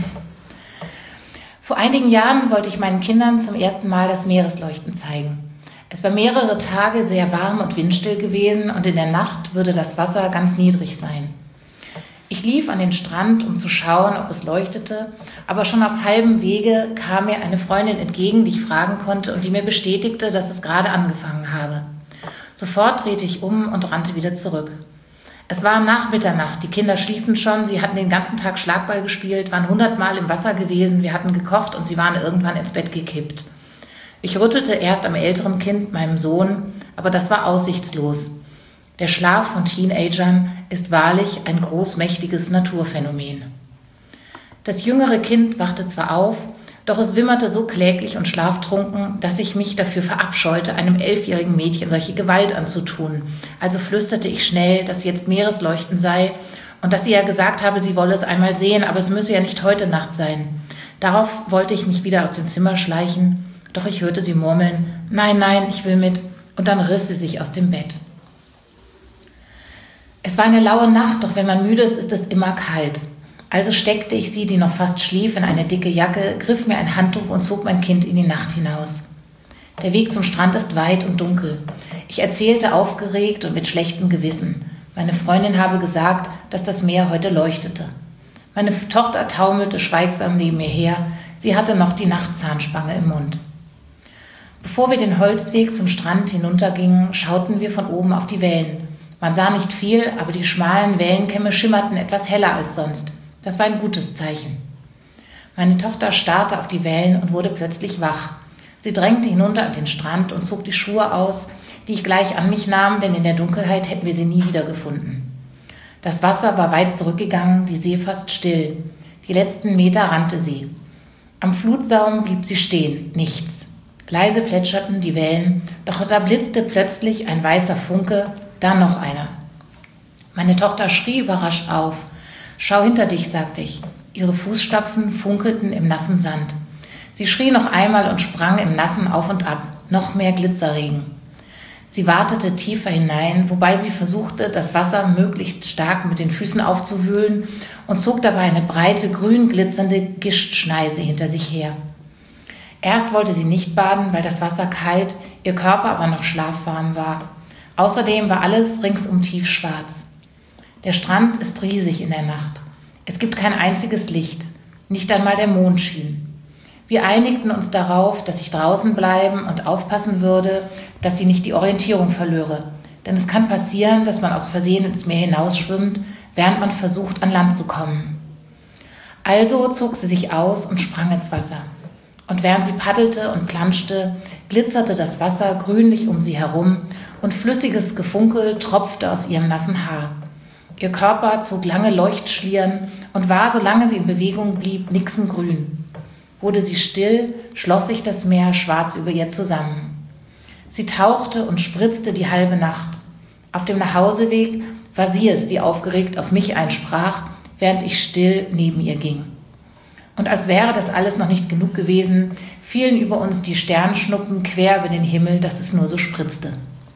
Vor einigen Jahren wollte ich meinen Kindern zum ersten Mal das Meeresleuchten zeigen. Es war mehrere Tage sehr warm und windstill gewesen und in der Nacht würde das Wasser ganz niedrig sein. Ich lief an den Strand, um zu schauen, ob es leuchtete, aber schon auf halbem Wege kam mir eine Freundin entgegen, die ich fragen konnte und die mir bestätigte, dass es gerade angefangen habe. Sofort drehte ich um und rannte wieder zurück. Es war nach Mitternacht, die Kinder schliefen schon, sie hatten den ganzen Tag Schlagball gespielt, waren hundertmal im Wasser gewesen, wir hatten gekocht und sie waren irgendwann ins Bett gekippt. Ich rüttelte erst am älteren Kind, meinem Sohn, aber das war aussichtslos. Der Schlaf von Teenagern ist wahrlich ein großmächtiges Naturphänomen. Das jüngere Kind wachte zwar auf, doch es wimmerte so kläglich und schlaftrunken, dass ich mich dafür verabscheute, einem elfjährigen Mädchen solche Gewalt anzutun. Also flüsterte ich schnell, dass jetzt Meeresleuchten sei und dass sie ja gesagt habe, sie wolle es einmal sehen, aber es müsse ja nicht heute Nacht sein. Darauf wollte ich mich wieder aus dem Zimmer schleichen, doch ich hörte sie murmeln, nein, nein, ich will mit, und dann riss sie sich aus dem Bett. Es war eine laue Nacht, doch wenn man müde ist, ist es immer kalt. Also steckte ich sie, die noch fast schlief, in eine dicke Jacke, griff mir ein Handtuch und zog mein Kind in die Nacht hinaus. Der Weg zum Strand ist weit und dunkel. Ich erzählte aufgeregt und mit schlechtem Gewissen. Meine Freundin habe gesagt, dass das Meer heute leuchtete. Meine Tochter taumelte schweigsam neben mir her. Sie hatte noch die Nachtzahnspange im Mund. Bevor wir den Holzweg zum Strand hinuntergingen, schauten wir von oben auf die Wellen. Man sah nicht viel, aber die schmalen Wellenkämme schimmerten etwas heller als sonst. Das war ein gutes Zeichen. Meine Tochter starrte auf die Wellen und wurde plötzlich wach. Sie drängte hinunter an den Strand und zog die Schuhe aus, die ich gleich an mich nahm, denn in der Dunkelheit hätten wir sie nie wiedergefunden. Das Wasser war weit zurückgegangen, die See fast still. Die letzten Meter rannte sie. Am Flutsaum blieb sie stehen, nichts. Leise plätscherten die Wellen, doch da blitzte plötzlich ein weißer Funke, dann noch einer. Meine Tochter schrie überrascht auf. »Schau hinter dich«, sagte ich. Ihre Fußstapfen funkelten im nassen Sand. Sie schrie noch einmal und sprang im Nassen auf und ab. Noch mehr Glitzerregen. Sie watete tiefer hinein, wobei sie versuchte, das Wasser möglichst stark mit den Füßen aufzuwühlen und zog dabei eine breite, grün glitzernde Gischtschneise hinter sich her. Erst wollte sie nicht baden, weil das Wasser kalt, ihr Körper aber noch schlafwarm war. Außerdem war alles ringsum tiefschwarz. Der Strand ist riesig in der Nacht. Es gibt kein einziges Licht, nicht einmal der Mond schien. Wir einigten uns darauf, dass ich draußen bleiben und aufpassen würde, dass sie nicht die Orientierung verlöre. Denn es kann passieren, dass man aus Versehen ins Meer hinausschwimmt, während man versucht, an Land zu kommen. Also zog sie sich aus und sprang ins Wasser. Und während sie paddelte und planschte, glitzerte das Wasser grünlich um sie herum und flüssiges Gefunkel tropfte aus ihrem nassen Haar. Ihr Körper zog lange Leuchtschlieren und war, solange sie in Bewegung blieb, nixengrün. Wurde sie still, schloss sich das Meer schwarz über ihr zusammen. Sie tauchte und spritzte die halbe Nacht. Auf dem Nachhauseweg war sie es, die aufgeregt auf mich einsprach, während ich still neben ihr ging. Und als wäre das alles noch nicht genug gewesen, fielen über uns die Sternschnuppen quer über den Himmel, dass es nur so spritzte.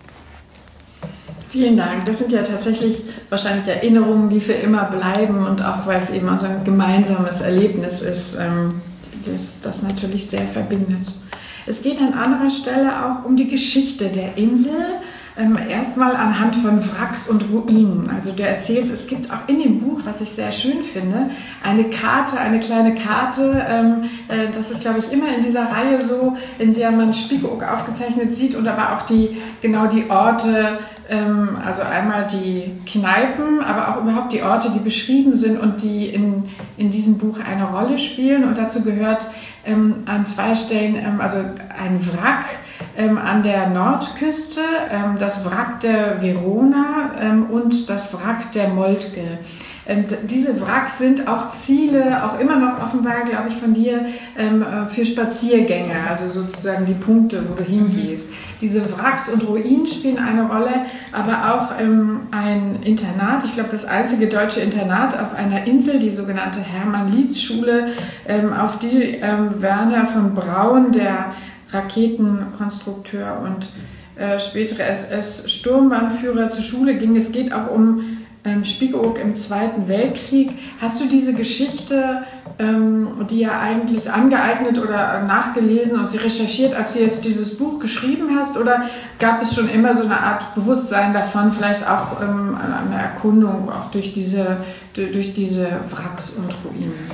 Vielen Dank. Das sind ja tatsächlich wahrscheinlich Erinnerungen, die für immer bleiben und auch weil es eben auch so ein gemeinsames Erlebnis ist, das das natürlich sehr verbindet. Es geht an anderer Stelle auch um die Geschichte der Insel. Ähm, erstmal anhand von Wracks und Ruinen. Also du erzählst, es gibt auch in dem Buch, was ich sehr schön finde, eine Karte, eine kleine Karte. Ähm, äh, das ist, glaube ich, immer in dieser Reihe so, in der man Spiekeroog aufgezeichnet sieht und aber auch die, genau die Orte, ähm, also einmal die Kneipen, aber auch überhaupt die Orte, die beschrieben sind und die in, in diesem Buch eine Rolle spielen. Und dazu gehört ähm, an zwei Stellen, ähm, also ein Wrack, Ähm, an der Nordküste, ähm, das Wrack der Verona ähm, und das Wrack der Moltke. Ähm, d- diese Wracks sind auch Ziele, auch immer noch offenbar, glaube ich, von dir, ähm, für Spaziergänger, also sozusagen die Punkte, wo du hingehst. Diese Wracks und Ruinen spielen eine Rolle, aber auch ähm, ein Internat, ich glaube das einzige deutsche Internat auf einer Insel, die sogenannte Hermann-Lietz-Schule, ähm, auf die ähm, Werner von Braun, der Raketenkonstrukteur und äh, spätere S S-Sturmbahnführer zur Schule ging. Es geht auch um ähm, Spiekeroog im Zweiten Weltkrieg. Hast du diese Geschichte, ähm, die ja eigentlich angeeignet oder nachgelesen und sie recherchiert, als du jetzt dieses Buch geschrieben hast? Oder gab es schon immer so eine Art Bewusstsein davon, vielleicht auch ähm, eine Erkundung auch durch diese, durch diese Wracks und Ruinen?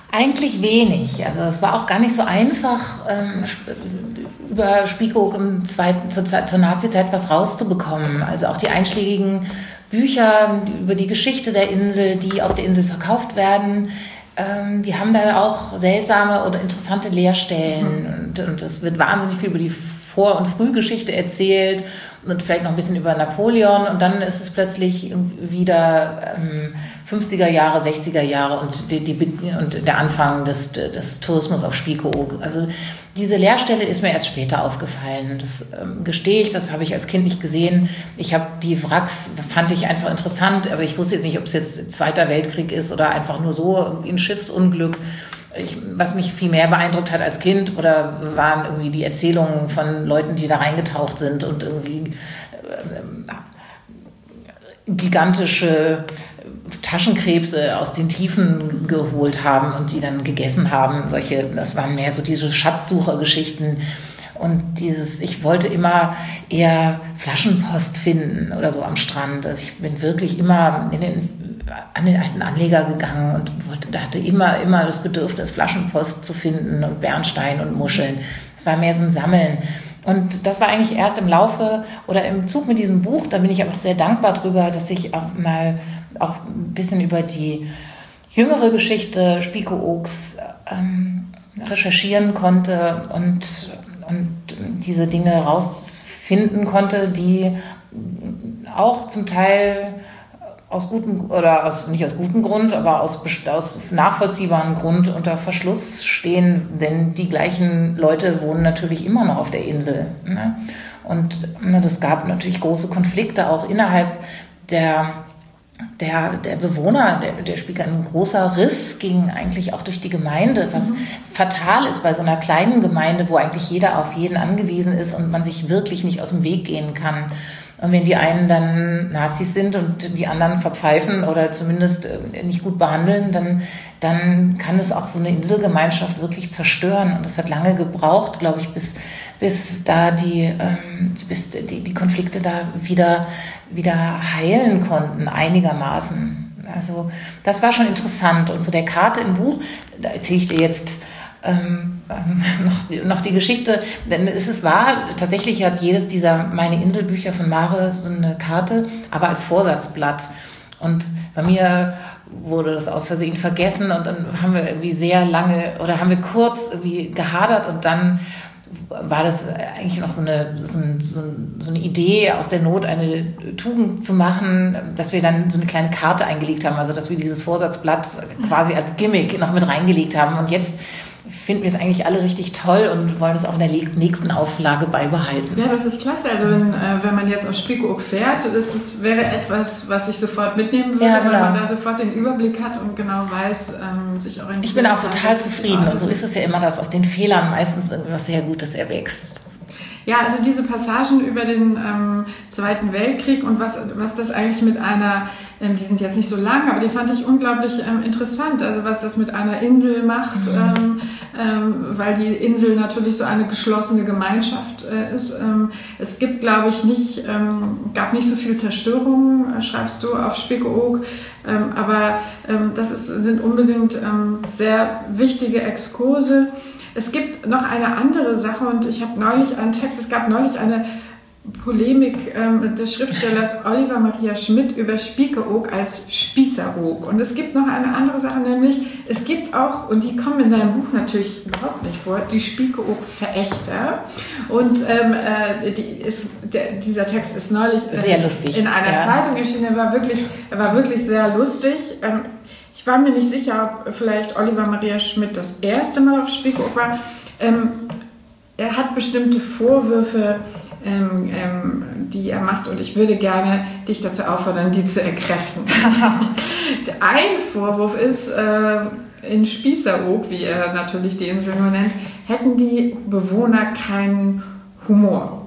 Eigentlich wenig. Also es war auch gar nicht so einfach, ähm, über Spiekeroog im zweiten, zur, zur Nazi-Zeit was rauszubekommen. Also auch die einschlägigen Bücher über die Geschichte der Insel, die auf der Insel verkauft werden, ähm, die haben da auch seltsame oder interessante Leerstellen. Mhm. Und, und es wird wahnsinnig viel über die Vor- und Frühgeschichte erzählt und vielleicht noch ein bisschen über Napoleon. Und dann ist es plötzlich wieder ähm, fünfziger Jahre, sechziger Jahre und, die, die, und der Anfang des, des Tourismus auf Spiekeroog. Also diese Leerstelle ist mir erst später aufgefallen. Das ähm, gestehe ich, das habe ich als Kind nicht gesehen. Ich habe die Wracks, fand ich einfach interessant, aber ich wusste jetzt nicht, ob es jetzt Zweiter Weltkrieg ist oder einfach nur so ein Schiffsunglück. Ich, was mich viel mehr beeindruckt hat als Kind, oder waren irgendwie die Erzählungen von Leuten, die da reingetaucht sind und irgendwie äh, gigantische Taschenkrebse aus den Tiefen geholt haben und die dann gegessen haben. Solche, das waren mehr so diese Schatzsuchergeschichten. Und dieses, ich wollte immer eher Flaschenpost finden oder so am Strand. Also ich bin wirklich immer in den, an den alten Anleger gegangen und wollte, hatte immer, immer das Bedürfnis, Flaschenpost zu finden und Bernstein und Muscheln. Es war mehr so ein Sammeln. Und das war eigentlich erst im Laufe oder im Zug mit diesem Buch, da bin ich auch sehr dankbar drüber, dass ich auch mal auch ein bisschen über die jüngere Geschichte Spiekeroog ähm, recherchieren konnte und, und diese Dinge rausfinden konnte, die auch zum Teil aus gutem, oder aus, nicht aus gutem Grund, aber aus, aus nachvollziehbarem Grund unter Verschluss stehen, denn die gleichen Leute wohnen natürlich immer noch auf der Insel. Ne? Und es gab natürlich große Konflikte auch innerhalb der Der, der Bewohner, der, der spielt ein großer Riss, ging eigentlich auch durch die Gemeinde, was mhm. fatal ist bei so einer kleinen Gemeinde, wo eigentlich jeder auf jeden angewiesen ist und man sich wirklich nicht aus dem Weg gehen kann. Und wenn die einen dann Nazis sind und die anderen verpfeifen oder zumindest nicht gut behandeln, dann, dann kann es auch so eine Inselgemeinschaft wirklich zerstören. Und es hat lange gebraucht, glaube ich, bis, bis da die, ähm, bis die, die Konflikte da wieder, wieder heilen konnten, einigermaßen. Also das war schon interessant. Und zu der Karte im Buch, da erzähle ich dir jetzt Ähm, ähm, noch, noch die Geschichte, denn es ist wahr, tatsächlich hat jedes dieser Meine Inselbücher von Mare so eine Karte, aber als Vorsatzblatt. Und bei mir wurde das aus Versehen vergessen und dann haben wir irgendwie sehr lange oder haben wir kurz irgendwie gehadert und dann war das eigentlich noch so eine, so, ein, so eine Idee, aus der Not eine Tugend zu machen, dass wir dann so eine kleine Karte eingelegt haben, also dass wir dieses Vorsatzblatt quasi als Gimmick noch mit reingelegt haben. Und jetzt finden wir es eigentlich alle richtig toll und wollen es auch in der nächsten Auflage beibehalten. Ja, das ist klasse. Also wenn, äh, wenn man jetzt auf Spiekeroog fährt, das ist, wäre etwas, was ich sofort mitnehmen würde, ja, genau. Weil man da sofort den Überblick hat und genau weiß, ähm, sich orientiert. Ich bin auch total zufrieden und so ist es ja immer, dass aus den Fehlern meistens irgendwas sehr Gutes erwächst. Ja, also diese Passagen über den ähm, Zweiten Weltkrieg und was, was das eigentlich mit einer, ähm, die sind jetzt nicht so lang, aber die fand ich unglaublich ähm, interessant, also was das mit einer Insel macht, mhm. ähm, ähm, weil die Insel natürlich so eine geschlossene Gemeinschaft äh, ist. Ähm, es gibt, glaube ich, nicht, ähm, gab nicht so viel Zerstörung, äh, schreibst du, auf Spiekeroog, ähm, aber ähm, das ist, sind unbedingt ähm, sehr wichtige Exkurse. Es gibt noch eine andere Sache und ich habe neulich einen Text, es gab neulich eine Polemik ähm, des Schriftstellers Oliver Maria Schmidt über Spiekeroog als Spießeroog. Und es gibt noch eine andere Sache, nämlich es gibt auch, und die kommen in deinem Buch natürlich überhaupt nicht vor, die Spiekeroog-Verächter. Und ähm, äh, die ist, der, dieser Text ist neulich äh, sehr lustig. in einer ja. Zeitung erschienen, er war wirklich, er war wirklich sehr lustig. Ähm, Ich war mir nicht sicher, ob vielleicht Oliver Maria Schmidt das erste Mal auf Spiekeroog war. Ähm, er hat bestimmte Vorwürfe, ähm, ähm, die er macht und ich würde gerne dich dazu auffordern, die zu entkräften. Ein Vorwurf ist, äh, in Spießeroog, wie er natürlich die Insel nur nennt, hätten die Bewohner keinen Humor.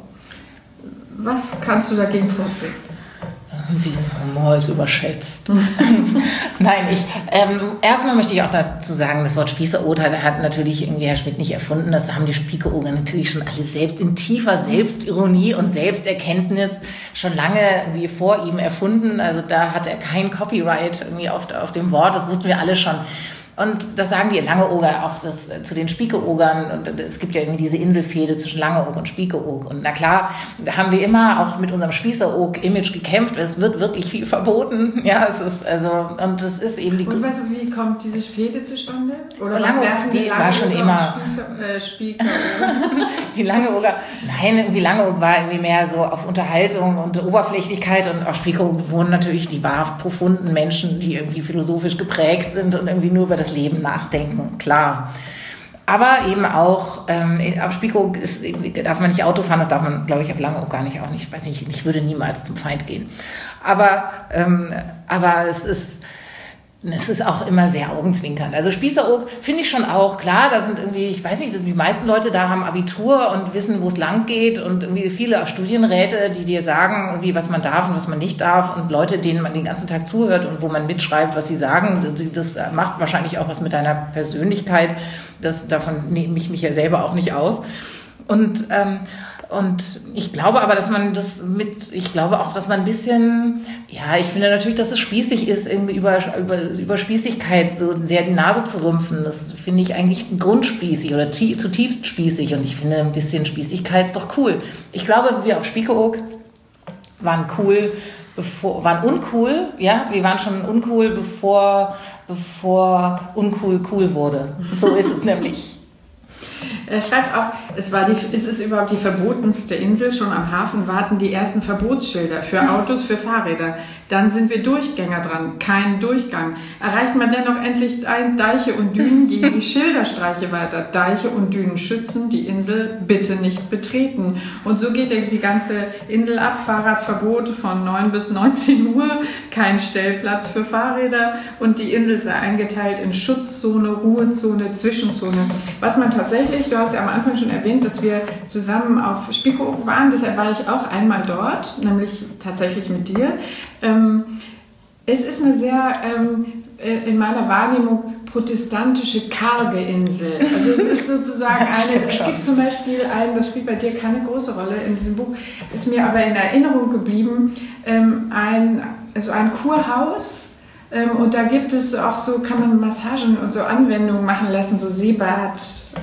Was kannst du dagegen vorbringen? Humor ist überschätzt. Nein, ich ähm, erstmal möchte ich auch dazu sagen, das Wort Spießeroog hat natürlich irgendwie Herr Schmidt nicht erfunden. Das haben die Spiekeroger natürlich schon alle selbst in tiefer Selbstironie und Selbsterkenntnis schon lange irgendwie vor ihm erfunden. Also da hat er kein Copyright irgendwie auf, auf dem Wort. Das wussten wir alle schon. Und das sagen die Langeoger auch das, zu den Spiekeogern. Und es gibt ja irgendwie diese Inselfehde zwischen Langeoog und Spiekeroog. Und na klar, haben wir immer auch mit unserem Spießeroog-Image gekämpft. Es wird wirklich viel verboten. Ja, es ist also, und das ist eben die. Und weißt du, wie kommt diese Fehde zustande? Oder Langeoog, die, die war schon immer. Spießer, äh, die Langeoger, nein, irgendwie Langeoog war irgendwie mehr so auf Unterhaltung und Oberflächlichkeit, und auf Spiekeroog wohnen natürlich die wahrhaft profunden Menschen, die irgendwie philosophisch geprägt sind und irgendwie nur über das Leben nachdenken, klar. Aber eben auch, ähm, auf Spiekeroog ist, darf man nicht Auto fahren, das darf man, glaube ich, auf Langeoog gar nicht, auch nicht, ich weiß nicht, ich würde niemals zum Feind gehen. Aber, ähm, aber es ist, es ist auch immer sehr augenzwinkernd. Also Spießeroog finde ich schon auch, klar, da sind irgendwie, ich weiß nicht, die meisten Leute da haben Abitur und wissen, wo es lang geht, und irgendwie viele Studienräte, die dir sagen, irgendwie, was man darf und was man nicht darf, und Leute, denen man den ganzen Tag zuhört und wo man mitschreibt, was sie sagen. Das macht wahrscheinlich auch was mit deiner Persönlichkeit. Das, davon nehme ich mich ja selber auch nicht aus. Und, ähm, Und ich glaube aber, dass man das mit, ich glaube auch, dass man ein bisschen, ja, ich finde natürlich, dass es spießig ist, irgendwie über, über, über Spießigkeit so sehr die Nase zu rümpfen. Das finde ich eigentlich grundspießig oder tie, zutiefst spießig. Und ich finde, ein bisschen Spießigkeit ist doch cool. Ich glaube, wir auf Spiekeroog waren cool, bevor, waren uncool, ja, wir waren schon uncool, bevor, bevor uncool cool wurde. So ist es nämlich. Er schreibt auch, es, war die, es ist überhaupt die verbotenste Insel. Schon am Hafen warten die ersten Verbotsschilder für Autos, für Fahrräder. Dann sind wir Durchgänger dran, kein Durchgang. Erreicht man dennoch endlich Deiche und Dünen, gehen die Schilderstreiche weiter. Deiche und Dünen schützen, die Insel bitte nicht betreten. Und so geht die ganze Insel ab. Fahrradverbot von neun bis neunzehn Uhr, kein Stellplatz für Fahrräder. Und die Insel ist eingeteilt in Schutzzone, Ruhezone, Zwischenzone. Was man tatsächlich, du hast ja am Anfang schon erwähnt, dass wir zusammen auf Spiekeroog waren, deshalb war ich auch einmal dort, nämlich tatsächlich mit dir. Ähm, es ist eine sehr, ähm, in meiner Wahrnehmung, protestantische, karge Insel. Also es ist sozusagen eine, es gibt zum Beispiel ein, das spielt bei dir keine große Rolle in diesem Buch, ist mir aber in Erinnerung geblieben, ähm, ein, also ein Kurhaus. Ähm, und da gibt es auch so, kann man Massagen und so Anwendungen machen lassen, so Seebad,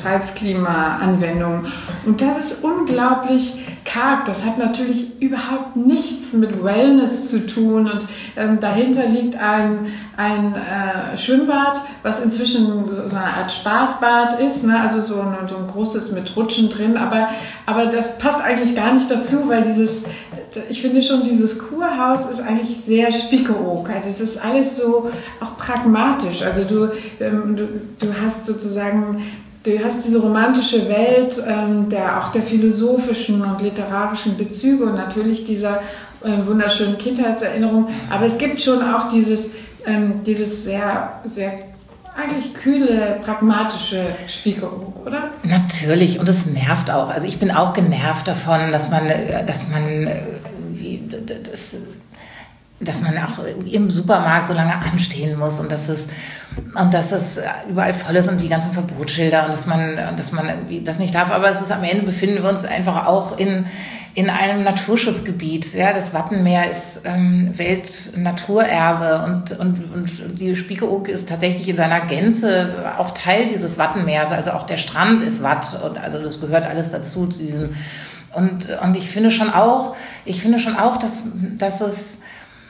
Reizklima-Anwendungen. Und das ist unglaublich karg. Das hat natürlich überhaupt nichts mit Wellness zu tun. Und ähm, dahinter liegt ein, ein äh, Schwimmbad, was inzwischen so, so eine Art Spaßbad ist, ne? Also so ein, so ein großes mit Rutschen drin. Aber, aber das passt eigentlich gar nicht dazu, weil dieses, ich finde schon, dieses Kurhaus ist eigentlich sehr Spiekeroog. Also es ist alles so auch pragmatisch. Also du, ähm, du, du hast sozusagen, du hast diese romantische Welt, ähm, der, auch der philosophischen und literarischen Bezüge und natürlich dieser äh, wunderschönen Kindheitserinnerung. Aber es gibt schon auch dieses, ähm, dieses sehr, sehr eigentlich kühle, pragmatische Spiekeroog, oder? Natürlich, und es nervt auch. Also ich bin auch genervt davon, dass man, dass man, wie, das, dass man auch im Supermarkt so lange anstehen muss und dass es und dass es überall voll ist und die ganzen Verbotsschilder und dass man, dass man irgendwie das nicht darf. Aber es ist am Ende befinden wir uns einfach auch in in einem Naturschutzgebiet. Ja, das Wattenmeer ist ähm, Weltnaturerbe und, und, und die Spiekeroog ist tatsächlich in seiner Gänze auch Teil dieses Wattenmeers. Also auch der Strand ist Watt und also das gehört alles dazu zu diesem. Und, und ich finde schon auch, ich finde schon auch, dass, dass es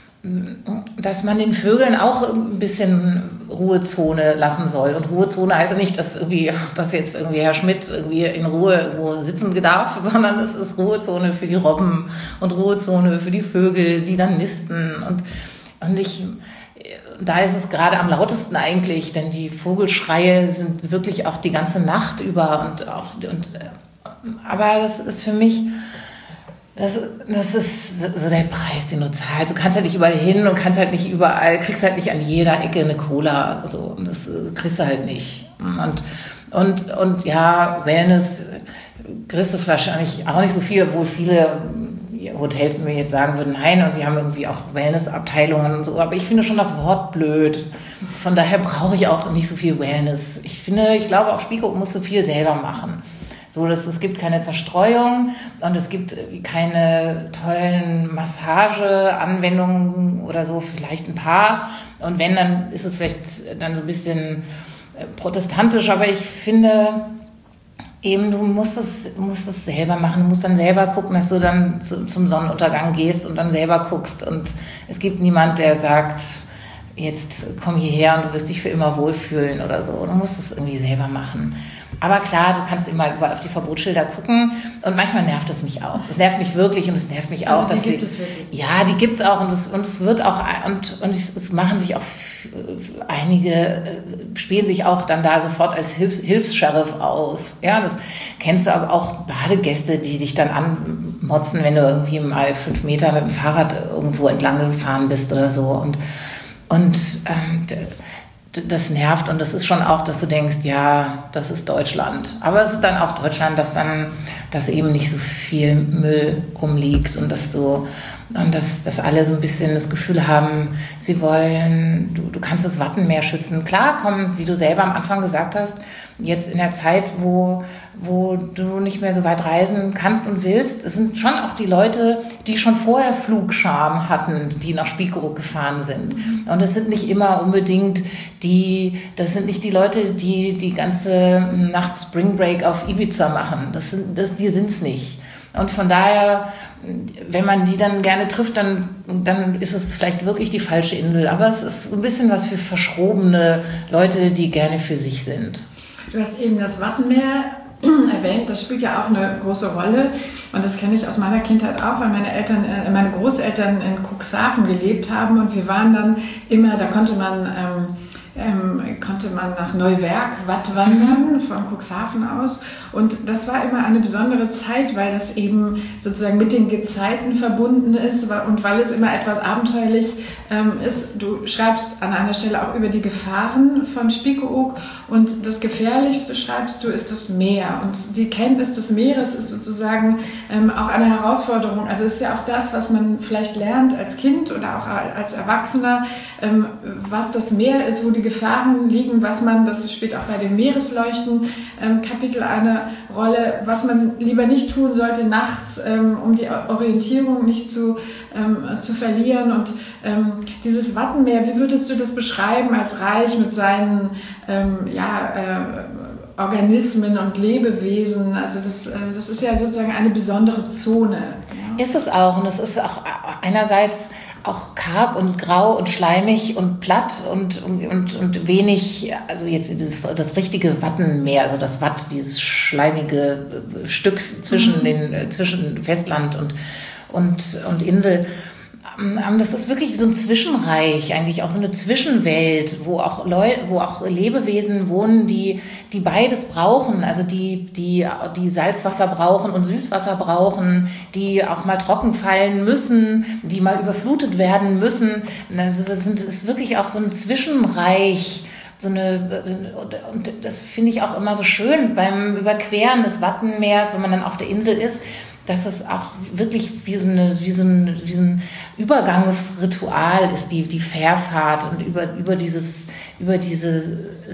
dass man den Vögeln auch ein bisschen Ruhezone lassen soll. Und Ruhezone heißt ja nicht, dass irgendwie, dass jetzt irgendwie Herr Schmidt irgendwie in Ruhe irgendwo sitzen darf, sondern es ist Ruhezone für die Robben und Ruhezone für die Vögel, die dann nisten. Und, und ich, da ist es gerade am lautesten eigentlich, denn die Vogelschreie sind wirklich auch die ganze Nacht über und auch, und, aber das ist für mich, Das, das ist so der Preis, den du zahlst. Du kannst halt nicht überall hin und kannst halt nicht überall, kriegst halt nicht an jeder Ecke eine Cola. Also, das kriegst du halt nicht. Und, und, und ja, Wellness kriegst du wahrscheinlich auch nicht so viel, obwohl viele Hotels mir jetzt sagen würden, nein, und sie haben irgendwie auch Wellnessabteilungen und so. Aber ich finde schon das Wort blöd. Von daher brauche ich auch nicht so viel Wellness. Ich finde, ich glaube, auf Spiekeroog musst du viel selber machen. So, dass es gibt keine Zerstreuung und es gibt keine tollen Massageanwendungen oder so, vielleicht ein paar. Und wenn, dann ist es vielleicht dann so ein bisschen, protestantisch, aber ich finde eben, du musst es, musst es selber machen. Du musst dann selber gucken, dass du dann zu, zum Sonnenuntergang gehst und dann selber guckst. Und es gibt niemand, der sagt, jetzt komm hierher und du wirst dich für immer wohlfühlen oder so. Du musst es irgendwie selber machen. Aber klar, du kannst immer überall auf die Verbotsschilder gucken und manchmal nervt es mich auch. Es nervt mich wirklich und es nervt mich auch. Also die dass gibt sie, es wirklich? Ja, die gibt es auch und es, und es wird auch, und, und es, es machen sich auch einige, spielen sich auch dann da sofort als Hilfs, Hilfs-Sheriff auf. Ja, das kennst du aber auch Badegäste, die dich dann anmotzen, wenn du irgendwie mal fünf Meter mit dem Fahrrad irgendwo entlang gefahren bist oder so. Und, und ähm, das nervt und das ist schon auch, dass du denkst, ja, das ist Deutschland. Aber es ist dann auch Deutschland, dass dann, dass eben nicht so viel Müll rumliegt und dass du, und dass, dass alle so ein bisschen das Gefühl haben, sie wollen, du, du kannst das Wattenmeer schützen. Klar kommen, wie du selber am Anfang gesagt hast, jetzt in der Zeit, wo, wo du nicht mehr so weit reisen kannst und willst, es sind schon auch die Leute, die schon vorher Flugscham hatten, die nach Spiekeroog gefahren sind. Und es sind nicht immer unbedingt die, das sind nicht die Leute, die die ganze Nacht Spring Break auf Ibiza machen. Das sind, das, die sind's nicht. Und von daher, wenn man die dann gerne trifft, dann, dann ist es vielleicht wirklich die falsche Insel. Aber es ist ein bisschen was für verschrobene Leute, die gerne für sich sind. Du hast eben das Wattenmeer erwähnt, das spielt ja auch eine große Rolle und das kenne ich aus meiner Kindheit auch, weil meine Eltern, meine Großeltern in Cuxhaven gelebt haben und wir waren dann immer, da konnte man ähm, ähm, konnte man nach Neuwerk Watt wandern, von Cuxhaven aus. Und das war immer eine besondere Zeit, weil das eben sozusagen mit den Gezeiten verbunden ist und weil es immer etwas abenteuerlich ähm, ist. Du schreibst an einer Stelle auch über die Gefahren von Spiekeroog und das Gefährlichste, schreibst du, ist das Meer. Und die Kenntnis des Meeres ist sozusagen ähm, auch eine Herausforderung. Also es ist ja auch das, was man vielleicht lernt als Kind oder auch als Erwachsener, ähm, was das Meer ist, wo die Gefahren liegen, was man, das spielt auch bei dem Meeresleuchten ähm, Kapitel eine Rolle, was man lieber nicht tun sollte nachts, ähm, um die Orientierung nicht zu, ähm, zu verlieren. Und ähm, dieses Wattenmeer, wie würdest du das beschreiben als reich mit seinen ähm, ja, äh, Organismen und Lebewesen? Also das, äh, das ist ja sozusagen eine besondere Zone. Ja? Ist es auch. Und es ist auch einerseits auch karg und grau und schleimig und platt und, und, und wenig, also jetzt das, das richtige Wattenmeer, also das Watt, dieses schleimige Stück zwischen, mhm. den, zwischen Festland und, und, und Insel. Das ist wirklich so ein Zwischenreich, eigentlich auch so eine Zwischenwelt, wo auch Leute, wo auch Lebewesen wohnen, die, die beides brauchen, also die, die, die Salzwasser brauchen und Süßwasser brauchen, die auch mal trocken fallen müssen, die mal überflutet werden müssen. Also das sind, das ist wirklich auch so ein Zwischenreich. So eine, und das finde ich auch immer so schön beim Überqueren des Wattenmeers, wenn man dann auf der Insel ist, dass es auch wirklich wie so, eine, wie so, ein, wie so ein Übergangsritual ist, die, die Fährfahrt und über, über, dieses, über diese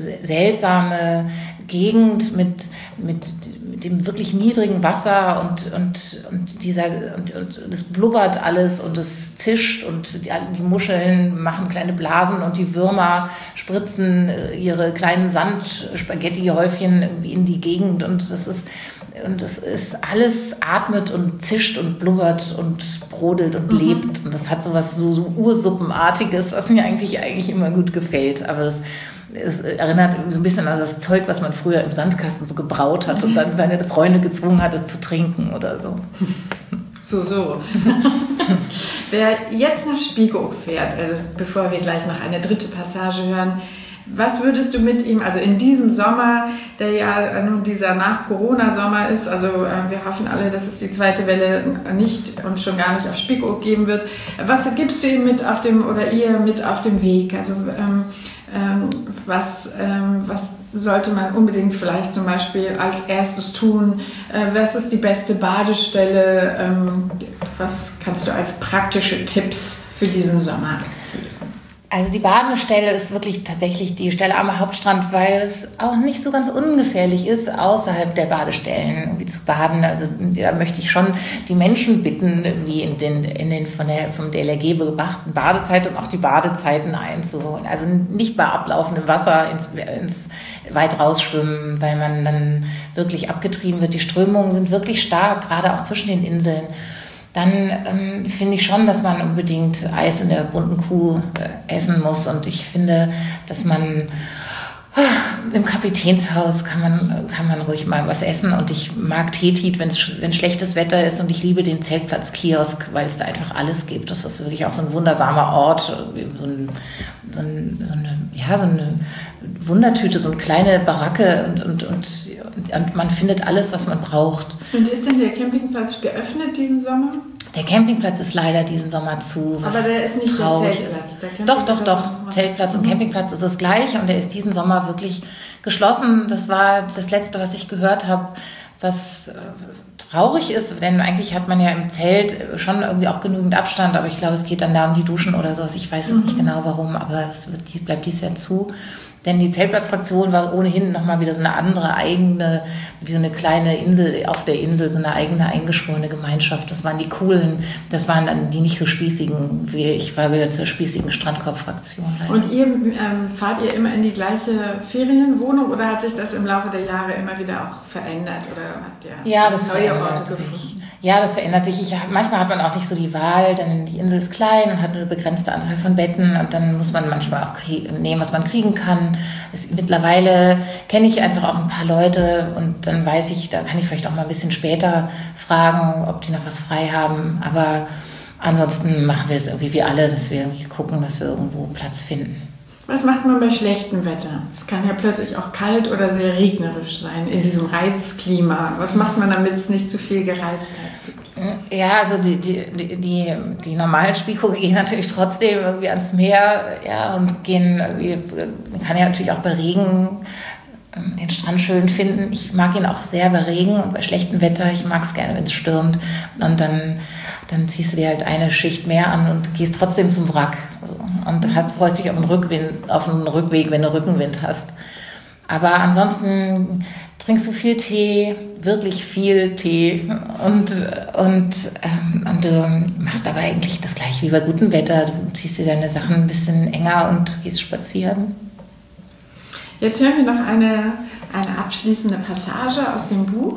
seltsame Gegend mit, mit, mit dem wirklich niedrigen Wasser und, und, und, dieser, und, und das blubbert alles und es zischt und die, die Muscheln machen kleine Blasen und die Würmer spritzen ihre kleinen Sand-Spaghetti-Häufchen irgendwie in die Gegend und das ist Und es ist alles atmet und zischt und blubbert und brodelt und mhm. lebt. Und das hat so was so, so Ursuppenartiges, was mir eigentlich, eigentlich immer gut gefällt. Aber das, es erinnert so ein bisschen an das Zeug, was man früher im Sandkasten so gebraut hat und dann seine Freunde gezwungen hat, es zu trinken oder so. So, so. Wer jetzt nach Spiekeroog fährt, also bevor wir gleich noch eine dritte Passage hören, was würdest du mit ihm, also in diesem Sommer, der ja nun dieser Nach-Corona-Sommer ist, also äh, wir hoffen alle, dass es die zweite Welle nicht und schon gar nicht auf Spiekeroog geben wird, was gibst du ihm mit auf dem, oder ihr mit auf dem Weg? Also ähm, ähm, was, ähm, was sollte man unbedingt vielleicht zum Beispiel als erstes tun? Äh, was ist die beste Badestelle? Ähm, was kannst du als praktische Tipps für diesen Sommer? Also die Badestelle ist wirklich tatsächlich die Stelle am Hauptstrand, weil es auch nicht so ganz ungefährlich ist, außerhalb der Badestellen irgendwie zu baden. Also da möchte ich schon die Menschen bitten, wie in den, in den von der, vom D L R G bewachten Badezeiten auch die Badezeiten einzuholen. Also nicht bei ablaufendem Wasser ins, ins weit rausschwimmen, weil man dann wirklich abgetrieben wird. Die Strömungen sind wirklich stark, gerade auch zwischen den Inseln. Dann ähm, finde ich schon, dass man unbedingt Eis in der bunten Kuh äh, essen muss. Und ich finde, dass man oh, im Kapitänshaus kann man, kann man ruhig mal was essen. Und ich mag Tetit, wenn es wenn schlechtes Wetter ist. Und ich liebe den Zeltplatz-Kiosk, weil es da einfach alles gibt. Das ist wirklich auch so ein wundersamer Ort. So, ein, so, ein, so, eine, ja, so eine Wundertüte, so eine kleine Baracke. Und, und, und, und man findet alles, was man braucht. Und ist denn der Campingplatz geöffnet diesen Sommer? Der Campingplatz ist leider diesen Sommer zu. Aber der ist nicht der Zeltplatz. Der doch, doch, doch. Zeltplatz und Campingplatz ist das gleich und der ist diesen Sommer wirklich geschlossen. Das war das Letzte, was ich gehört habe, was äh, traurig ist, denn eigentlich hat man ja im Zelt schon irgendwie auch genügend Abstand, aber ich glaube, es geht dann da um die Duschen oder sowas. Ich weiß es mhm. nicht genau, warum, aber es wird, bleibt dieses Jahr zu. Denn die Zeltplatzfraktion war ohnehin nochmal wieder so eine andere eigene, wie so eine kleine Insel auf der Insel, so eine eigene eingeschworene Gemeinschaft. Das waren die coolen, das waren dann die nicht so spießigen, wie ich war gehört zur spießigen Strandkorb-Fraktion. Und ihr ähm, fahrt ihr immer in die gleiche Ferienwohnung oder hat sich das im Laufe der Jahre immer wieder auch verändert? Oder habt ihr ja, das neue verändert Orte sich. gefunden? Ja, das verändert sich. Ich, manchmal hat man auch nicht so die Wahl, denn die Insel ist klein und hat eine begrenzte Anzahl von Betten und dann muss man manchmal auch krieg- nehmen, was man kriegen kann. Es, mittlerweile kenne ich einfach auch ein paar Leute und dann weiß ich, da kann ich vielleicht auch mal ein bisschen später fragen, ob die noch was frei haben. Aber ansonsten machen wir es irgendwie wie alle, dass wir irgendwie gucken, dass wir irgendwo Platz finden. Was macht man bei schlechtem Wetter? Es kann ja plötzlich auch kalt oder sehr regnerisch sein in diesem Reizklima. Was macht man, damit es nicht zu viel Gereiztheit gibt? Ja, also die, die, die, die, die normalen Spiko gehen natürlich trotzdem irgendwie ans Meer, ja, und gehen irgendwie, man kann ja natürlich auch bei Regen den Strand schön finden. Ich mag ihn auch sehr bei Regen und bei schlechtem Wetter. Ich mag es gerne, wenn es stürmt. Und dann, dann ziehst du dir halt eine Schicht mehr an und gehst trotzdem zum Wrack. Also, und hast, freust dich auf einen, Rückwind, auf einen Rückweg, wenn du Rückenwind hast. Aber ansonsten trinkst du viel Tee, wirklich viel Tee. Und, und, ähm, und du machst aber eigentlich das Gleiche wie bei gutem Wetter. Du ziehst dir deine Sachen ein bisschen enger und gehst spazieren. Jetzt hören wir noch eine, eine abschließende Passage aus dem Buch.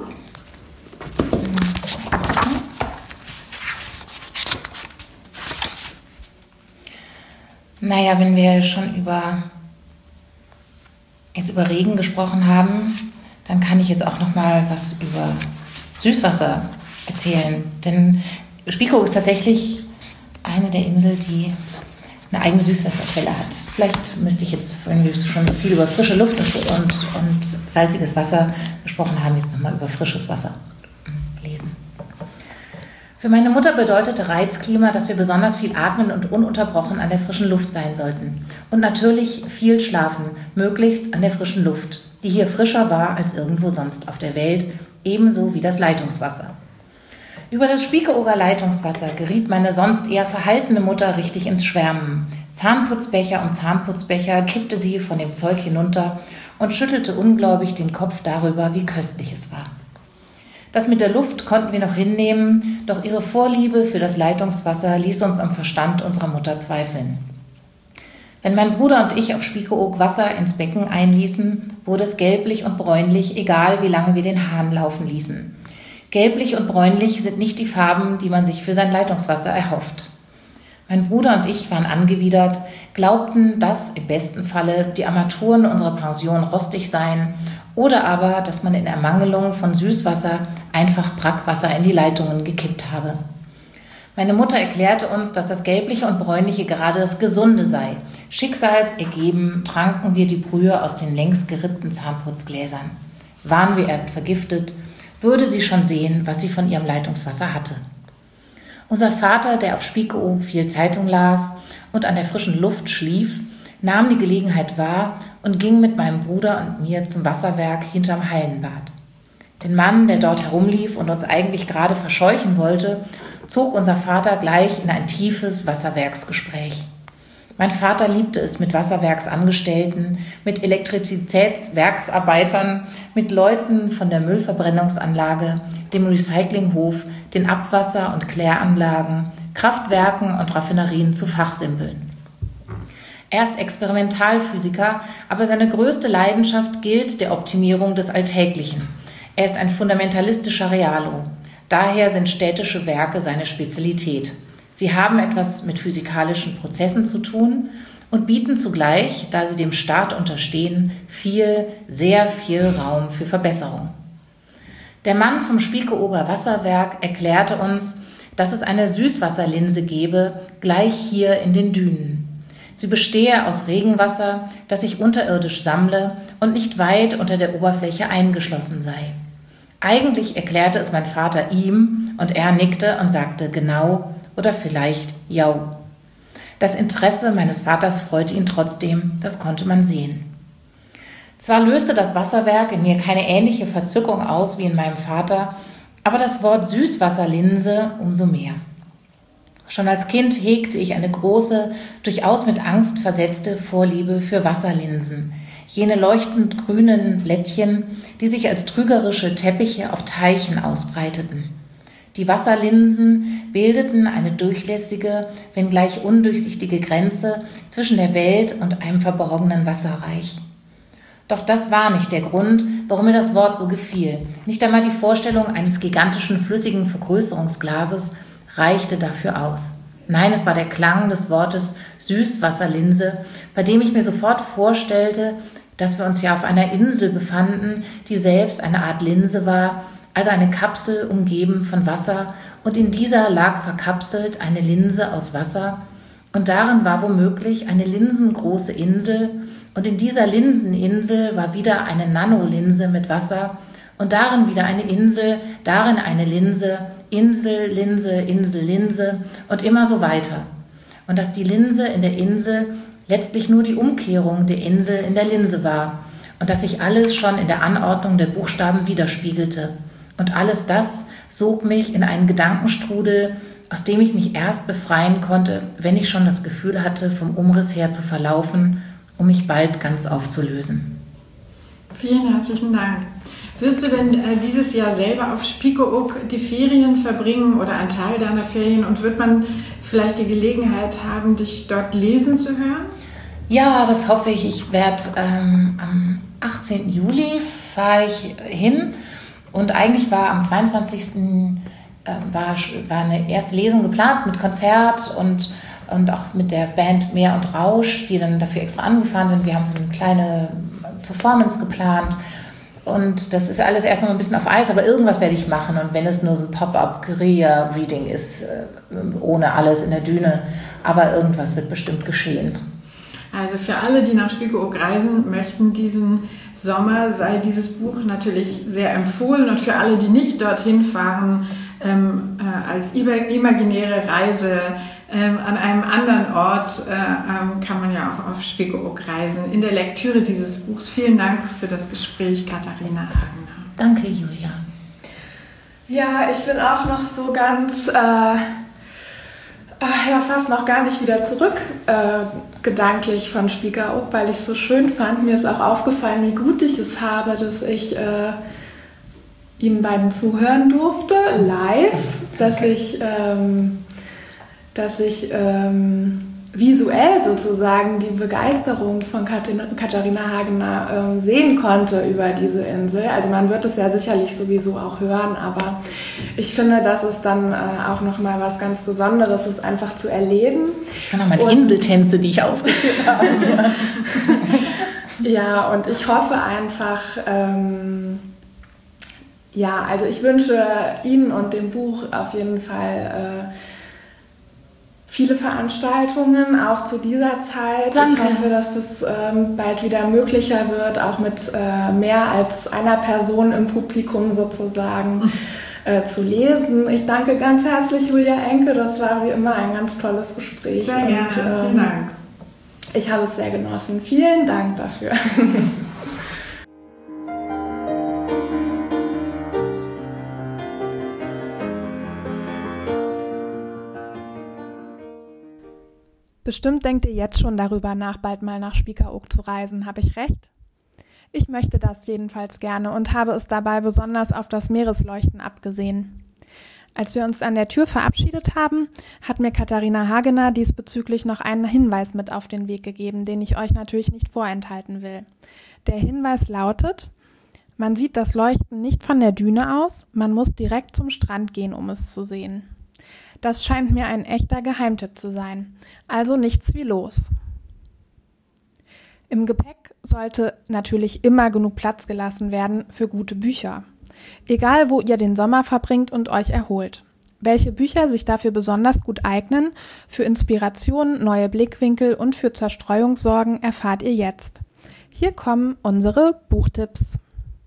Naja, wenn wir schon über, jetzt über Regen gesprochen haben, dann kann ich jetzt auch noch mal was über Süßwasser erzählen. Denn Spiekeroog ist tatsächlich eine der Inseln, die eine eigene Süßwasserquelle hat. Vielleicht müsste ich jetzt, wenn wir schon viel über frische Luft und, und salziges Wasser gesprochen haben, jetzt nochmal über frisches Wasser lesen. Für meine Mutter bedeutete Reizklima, dass wir besonders viel atmen und ununterbrochen an der frischen Luft sein sollten. Und natürlich viel schlafen, möglichst an der frischen Luft, die hier frischer war als irgendwo sonst auf der Welt, ebenso wie das Leitungswasser. Über das Spiekeroger Leitungswasser geriet meine sonst eher verhaltene Mutter richtig ins Schwärmen. Zahnputzbecher um Zahnputzbecher kippte sie von dem Zeug hinunter und schüttelte ungläubig den Kopf darüber, wie köstlich es war. Das mit der Luft konnten wir noch hinnehmen, doch ihre Vorliebe für das Leitungswasser ließ uns am Verstand unserer Mutter zweifeln. Wenn mein Bruder und ich auf Spiekeroog Wasser ins Becken einließen, wurde es gelblich und bräunlich, egal wie lange wir den Hahn laufen ließen. Gelblich und bräunlich sind nicht die Farben, die man sich für sein Leitungswasser erhofft. Mein Bruder und ich waren angewidert, glaubten, dass im besten Falle die Armaturen unserer Pension rostig seien oder aber, dass man in Ermangelung von Süßwasser einfach Brackwasser in die Leitungen gekippt habe. Meine Mutter erklärte uns, dass das Gelbliche und Bräunliche gerade das Gesunde sei. Schicksalsergeben tranken wir die Brühe aus den längst gerippten Zahnputzgläsern. Waren wir erst vergiftet, würde sie schon sehen, was sie von ihrem Leitungswasser hatte. Unser Vater, der auf Spiekeroog viel Zeitung las und an der frischen Luft schlief, nahm die Gelegenheit wahr und ging mit meinem Bruder und mir zum Wasserwerk hinterm Hallenbad. Den Mann, der dort herumlief und uns eigentlich gerade verscheuchen wollte, zog unser Vater gleich in ein tiefes Wasserwerksgespräch. Mein Vater liebte es, mit Wasserwerksangestellten, mit Elektrizitätswerksarbeitern, mit Leuten von der Müllverbrennungsanlage, dem Recyclinghof, den Abwasser- und Kläranlagen, Kraftwerken und Raffinerien zu fachsimpeln. Er ist Experimentalphysiker, aber seine größte Leidenschaft gilt der Optimierung des Alltäglichen. Er ist ein fundamentalistischer Realo. Daher sind städtische Werke seine Spezialität. Sie haben etwas mit physikalischen Prozessen zu tun und bieten zugleich, da sie dem Staat unterstehen, viel, sehr viel Raum für Verbesserung. Der Mann vom Spiekeroger Wasserwerk erklärte uns, dass es eine Süßwasserlinse gebe, gleich hier in den Dünen. Sie bestehe aus Regenwasser, das sich unterirdisch sammle und nicht weit unter der Oberfläche eingeschlossen sei. Eigentlich erklärte es mein Vater ihm und er nickte und sagte genau oder vielleicht jau. Das Interesse meines Vaters freute ihn trotzdem, das konnte man sehen. Zwar löste das Wasserwerk in mir keine ähnliche Verzückung aus wie in meinem Vater, aber das Wort Süßwasserlinse umso mehr. Schon als Kind hegte ich eine große, durchaus mit Angst versetzte Vorliebe für Wasserlinsen, jene leuchtend grünen Blättchen, die sich als trügerische Teppiche auf Teichen ausbreiteten. Die Wasserlinsen bildeten eine durchlässige, wenngleich undurchsichtige Grenze zwischen der Welt und einem verborgenen Wasserreich. Doch das war nicht der Grund, warum mir das Wort so gefiel. Nicht einmal die Vorstellung eines gigantischen flüssigen Vergrößerungsglases reichte dafür aus. Nein, es war der Klang des Wortes Süßwasserlinse, bei dem ich mir sofort vorstellte, dass wir uns ja auf einer Insel befanden, die selbst eine Art Linse war, also eine Kapsel umgeben von Wasser, und in dieser lag verkapselt eine Linse aus Wasser, und darin war womöglich eine linsengroße Insel, und in dieser Linseninsel war wieder eine Nanolinse mit Wasser, und darin wieder eine Insel, darin eine Linse, Insel, Linse, Insel, Linse und immer so weiter. Und dass die Linse in der Insel letztlich nur die Umkehrung der Insel in der Linse war und dass sich alles schon in der Anordnung der Buchstaben widerspiegelte. Und alles das sog mich in einen Gedankenstrudel, aus dem ich mich erst befreien konnte, wenn ich schon das Gefühl hatte, vom Umriss her zu verlaufen, um mich bald ganz aufzulösen. Vielen herzlichen Dank. Wirst du denn äh, dieses Jahr selber auf Spiekeroog die Ferien verbringen oder einen Teil deiner Ferien, und wird man vielleicht die Gelegenheit haben, dich dort lesen zu hören? Ja, das hoffe ich. Ich werde ähm, am achtzehnten Juli fahre ich hin. Und eigentlich war am zweiundzwanzigsten Äh, war, war eine erste Lesung geplant mit Konzert und, und auch mit der Band Meer und Rausch, die dann dafür extra angefahren sind. Wir haben so eine kleine Performance geplant. Und das ist alles erst noch ein bisschen auf Eis, aber irgendwas werde ich machen. Und wenn es nur so ein Pop-up-Guerilla-Reading ist, äh, ohne alles in der Düne, aber irgendwas wird bestimmt geschehen. Also für alle, die nach Spiekeroog reisen möchten, diesen Sommer sei dieses Buch natürlich sehr empfohlen. Und für alle, die nicht dorthin fahren, ähm, äh, als imaginäre Reise ähm, an einem anderen Ort, äh, ähm, kann man ja auch auf Spiekeroog reisen. In der Lektüre dieses Buchs. Vielen Dank für das Gespräch, Katharina Hagener. Danke, Julia. Ja, ich bin auch noch so ganz... Äh Ach ja, fast noch gar nicht wieder zurück äh, gedanklich von Spiekeroog, weil ich es so schön fand. Mir ist auch aufgefallen, wie gut ich es habe, dass ich äh, Ihnen beiden zuhören durfte, live, dass ich, ähm, dass ich ähm, visuell sozusagen die Begeisterung von Katharina Hagener ähm, sehen konnte über diese Insel. Also man wird es ja sicherlich sowieso auch hören, aber ich finde, dass es dann äh, auch nochmal was ganz Besonderes ist, einfach zu erleben. Genau, meine und, Inseltänze, die ich aufgeführt habe. Ja, und ich hoffe einfach, ähm, ja, also ich wünsche Ihnen und dem Buch auf jeden Fall äh, viele Veranstaltungen, auch zu dieser Zeit. Danke. Ich hoffe, dass das ähm, bald wieder möglicher wird, auch mit äh, mehr als einer Person im Publikum sozusagen äh, zu lesen. Ich danke ganz herzlich, Julia Enke. Das war wie immer ein ganz tolles Gespräch. Sehr gerne. Und, ähm, vielen Dank. Ich habe es sehr genossen. Vielen Dank dafür. Bestimmt denkt ihr jetzt schon darüber nach, bald mal nach Spiekeroog zu reisen. Habe ich recht? Ich möchte das jedenfalls gerne und habe es dabei besonders auf das Meeresleuchten abgesehen. Als wir uns an der Tür verabschiedet haben, hat mir Katharina Hagener diesbezüglich noch einen Hinweis mit auf den Weg gegeben, den ich euch natürlich nicht vorenthalten will. Der Hinweis lautet: Man sieht das Leuchten nicht von der Düne aus, man muss direkt zum Strand gehen, um es zu sehen. Das scheint mir ein echter Geheimtipp zu sein. Also nichts wie los. Im Gepäck sollte natürlich immer genug Platz gelassen werden für gute Bücher. Egal, wo ihr den Sommer verbringt und euch erholt. Welche Bücher sich dafür besonders gut eignen, für Inspiration, neue Blickwinkel und für Zerstreuung sorgen, erfahrt ihr jetzt. Hier kommen unsere Buchtipps.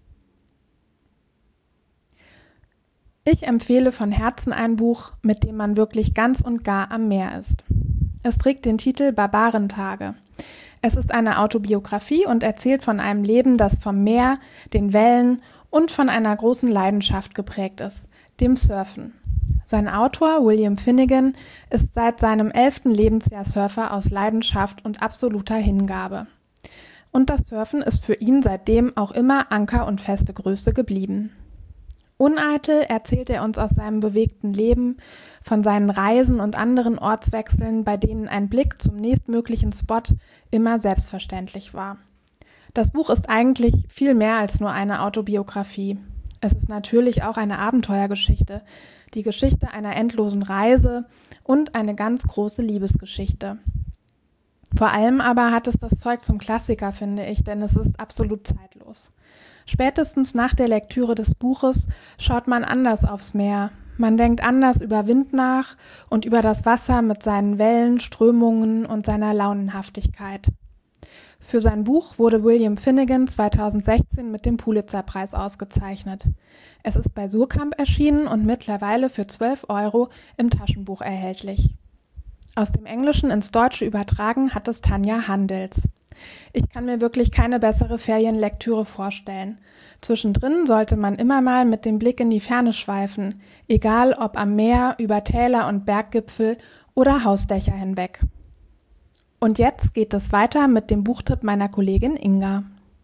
Ich empfehle von Herzen ein Buch, mit dem man wirklich ganz und gar am Meer ist. Es trägt den Titel Barbarentage. Es ist eine Autobiografie und erzählt von einem Leben, das vom Meer, den Wellen und von einer großen Leidenschaft geprägt ist, dem Surfen. Sein Autor, William Finnegan, ist seit seinem elften Lebensjahr Surfer aus Leidenschaft und absoluter Hingabe. Und das Surfen ist für ihn seitdem auch immer Anker und feste Größe geblieben. Uneitel erzählt er uns aus seinem bewegten Leben, von seinen Reisen und anderen Ortswechseln, bei denen ein Blick zum nächstmöglichen Spot immer selbstverständlich war. Das Buch ist eigentlich viel mehr als nur eine Autobiografie. Es ist natürlich auch eine Abenteuergeschichte, die Geschichte einer endlosen Reise und eine ganz große Liebesgeschichte. Vor allem aber hat es das Zeug zum Klassiker, finde ich, denn es ist absolut zeitlos. Spätestens nach der Lektüre des Buches schaut man anders aufs Meer. Man denkt anders über Wind nach und über das Wasser mit seinen Wellen, Strömungen und seiner Launenhaftigkeit. Für sein Buch wurde William Finnegan zweitausendsechzehn mit dem Pulitzer-Preis ausgezeichnet. Es ist bei Suhrkamp erschienen und mittlerweile für zwölf Euro im Taschenbuch erhältlich. Aus dem Englischen ins Deutsche übertragen hat es Tanja Handels. Ich kann mir wirklich keine bessere Ferienlektüre vorstellen. Zwischendrin sollte man immer mal mit dem Blick in die Ferne schweifen, egal ob am Meer, über Täler und Berggipfel oder Hausdächer hinweg. Und jetzt geht es weiter mit dem Buchtipp meiner Kollegin Inga.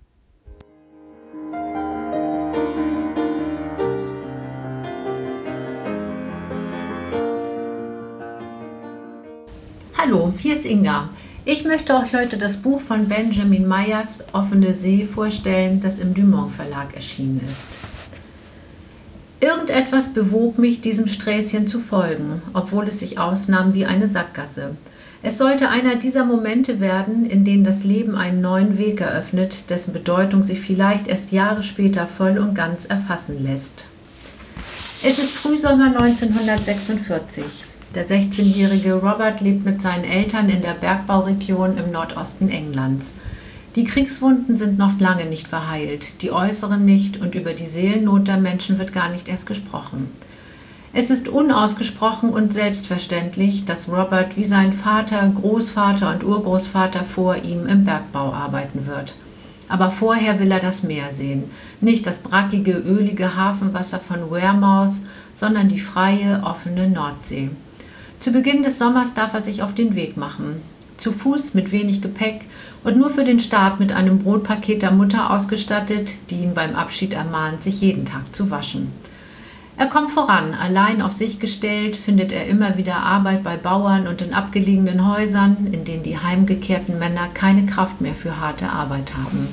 Hallo, hier ist Inga. Ich möchte euch heute das Buch von Benjamin Meyers Offene See vorstellen, das im Dumont Verlag erschienen ist. Irgendetwas bewog mich, diesem Sträßchen zu folgen, obwohl es sich ausnahm wie eine Sackgasse. Es sollte einer dieser Momente werden, in denen das Leben einen neuen Weg eröffnet, dessen Bedeutung sich vielleicht erst Jahre später voll und ganz erfassen lässt. Es ist Frühsommer neunzehnhundertsechsundvierzig. Der sechzehnjährige Robert lebt mit seinen Eltern in der Bergbauregion im Nordosten Englands. Die Kriegswunden sind noch lange nicht verheilt, die äußeren nicht, und über die Seelennot der Menschen wird gar nicht erst gesprochen. Es ist unausgesprochen und selbstverständlich, dass Robert wie sein Vater, Großvater und Urgroßvater vor ihm im Bergbau arbeiten wird. Aber vorher will er das Meer sehen, nicht das brackige, ölige Hafenwasser von Wearmouth, sondern die freie, offene Nordsee. Zu Beginn des Sommers darf er sich auf den Weg machen. Zu Fuß mit wenig Gepäck und nur für den Start mit einem Brotpaket der Mutter ausgestattet, die ihn beim Abschied ermahnt, sich jeden Tag zu waschen. Er kommt voran, allein auf sich gestellt, findet er immer wieder Arbeit bei Bauern und in abgelegenen Häusern, in denen die heimgekehrten Männer keine Kraft mehr für harte Arbeit haben.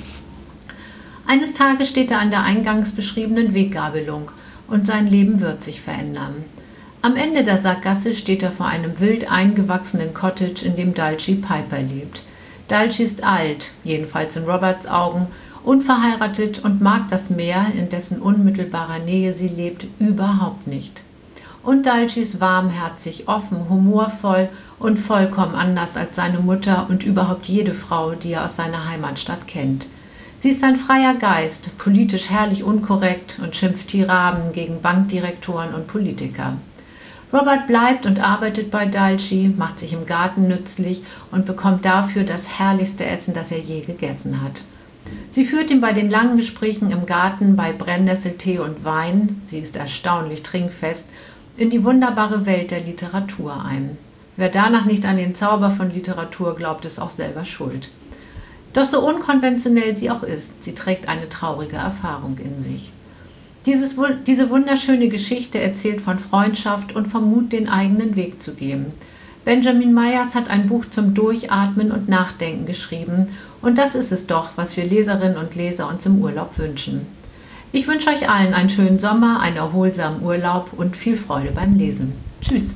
Eines Tages steht er an der eingangs beschriebenen Weggabelung und sein Leben wird sich verändern. Am Ende der Sackgasse steht er vor einem wild eingewachsenen Cottage, in dem Dulcie Piper lebt. Dulcie ist alt, jedenfalls in Roberts Augen, unverheiratet und mag das Meer, in dessen unmittelbarer Nähe sie lebt, überhaupt nicht. Und Dulcie ist warmherzig, offen, humorvoll und vollkommen anders als seine Mutter und überhaupt jede Frau, die er aus seiner Heimatstadt kennt. Sie ist ein freier Geist, politisch herrlich unkorrekt und schimpft Tiraden gegen Bankdirektoren und Politiker. Robert bleibt und arbeitet bei Dulcie, macht sich im Garten nützlich und bekommt dafür das herrlichste Essen, das er je gegessen hat. Sie führt ihn bei den langen Gesprächen im Garten bei Brennnesseltee und Wein, sie ist erstaunlich trinkfest, in die wunderbare Welt der Literatur ein. Wer danach nicht an den Zauber von Literatur glaubt, ist auch selber schuld. Doch so unkonventionell sie auch ist, sie trägt eine traurige Erfahrung in sich. Dieses, diese wunderschöne Geschichte erzählt von Freundschaft und vom Mut, den eigenen Weg zu gehen. Benjamin Myers hat ein Buch zum Durchatmen und Nachdenken geschrieben und das ist es doch, was wir Leserinnen und Leser uns im Urlaub wünschen. Ich wünsche euch allen einen schönen Sommer, einen erholsamen Urlaub und viel Freude beim Lesen. Tschüss!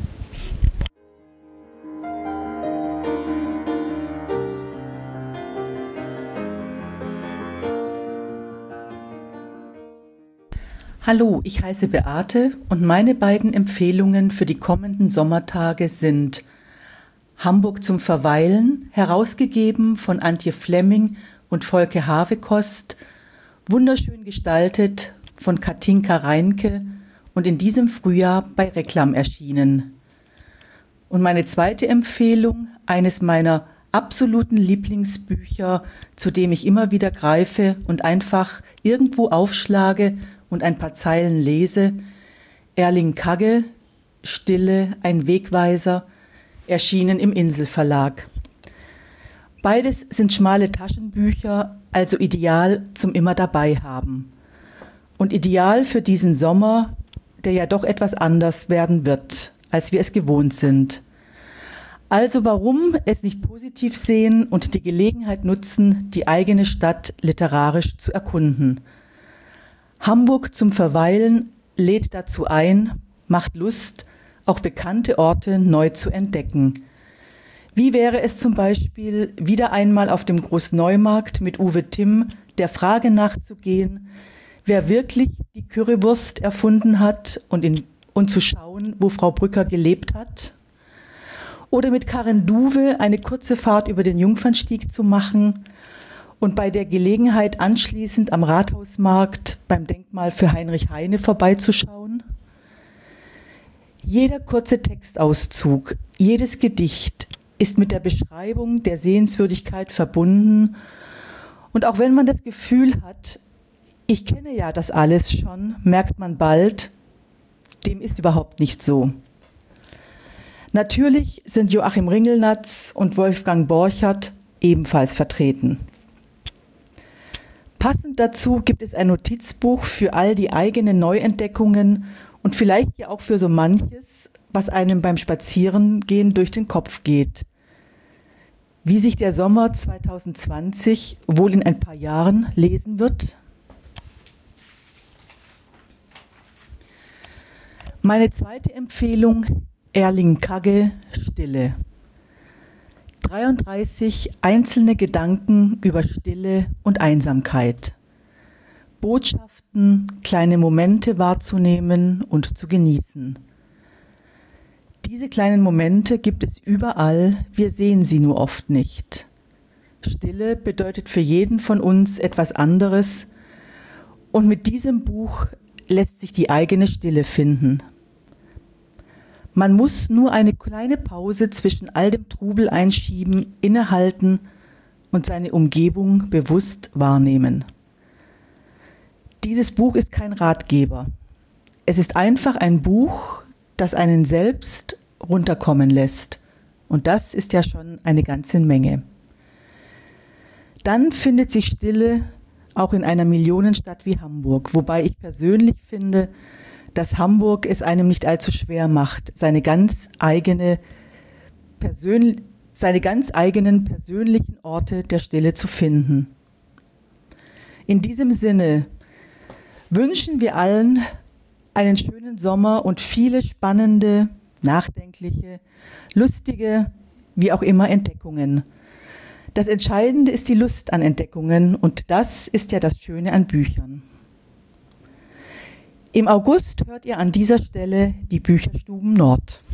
Hallo, ich heiße Beate und meine beiden Empfehlungen für die kommenden Sommertage sind Hamburg zum Verweilen, herausgegeben von Antje Flemming und Volke Havekost, wunderschön gestaltet von Katinka Reinke und in diesem Frühjahr bei Reklam erschienen. Und meine zweite Empfehlung, eines meiner absoluten Lieblingsbücher, zu dem ich immer wieder greife und einfach irgendwo aufschlage und ein paar Zeilen lese, Erling Kagge, Stille, ein Wegweiser, erschienen im Inselverlag. Beides sind schmale Taschenbücher, also ideal zum immer dabei haben. Und ideal für diesen Sommer, der ja doch etwas anders werden wird, als wir es gewohnt sind. Also warum es nicht positiv sehen und die Gelegenheit nutzen, die eigene Stadt literarisch zu erkunden. Hamburg zum Verweilen lädt dazu ein, macht Lust, auch bekannte Orte neu zu entdecken. Wie wäre es zum Beispiel, wieder einmal auf dem Großneumarkt mit Uwe Timm der Frage nachzugehen, wer wirklich die Currywurst erfunden hat und, in, und zu schauen, wo Frau Brücker gelebt hat? Oder mit Karin Duwe eine kurze Fahrt über den Jungfernstieg zu machen und bei der Gelegenheit anschließend am Rathausmarkt beim Denkmal für Heinrich Heine vorbeizuschauen? Jeder kurze Textauszug, jedes Gedicht ist mit der Beschreibung der Sehenswürdigkeit verbunden. Und auch wenn man das Gefühl hat, ich kenne ja das alles schon, merkt man bald, dem ist überhaupt nicht so. Natürlich sind Joachim Ringelnatz und Wolfgang Borchert ebenfalls vertreten. Passend dazu gibt es ein Notizbuch für all die eigenen Neuentdeckungen und vielleicht ja auch für so manches, was einem beim Spazierengehen durch den Kopf geht. Wie sich der Sommer zwanzig zwanzig wohl in ein paar Jahren lesen wird? Meine zweite Empfehlung, Erling Kagge, Stille. dreiunddreißig einzelne Gedanken über Stille und Einsamkeit. Botschaften, kleine Momente wahrzunehmen und zu genießen. Diese kleinen Momente gibt es überall, wir sehen sie nur oft nicht. Stille bedeutet für jeden von uns etwas anderes und mit diesem Buch lässt sich die eigene Stille finden. Man muss nur eine kleine Pause zwischen all dem Trubel einschieben, innehalten und seine Umgebung bewusst wahrnehmen. Dieses Buch ist kein Ratgeber. Es ist einfach ein Buch, das einen selbst runterkommen lässt. Und das ist ja schon eine ganze Menge. Dann findet sich Stille auch in einer Millionenstadt wie Hamburg, wobei ich persönlich finde, dass Hamburg es einem nicht allzu schwer macht, seine ganz eigene Persön- seine ganz eigenen persönlichen Orte der Stille zu finden. In diesem Sinne wünschen wir allen einen schönen Sommer und viele spannende, nachdenkliche, lustige, wie auch immer Entdeckungen. Das Entscheidende ist die Lust an Entdeckungen und das ist ja das Schöne an Büchern. Im August hört ihr an dieser Stelle die Bücherstuben Nord.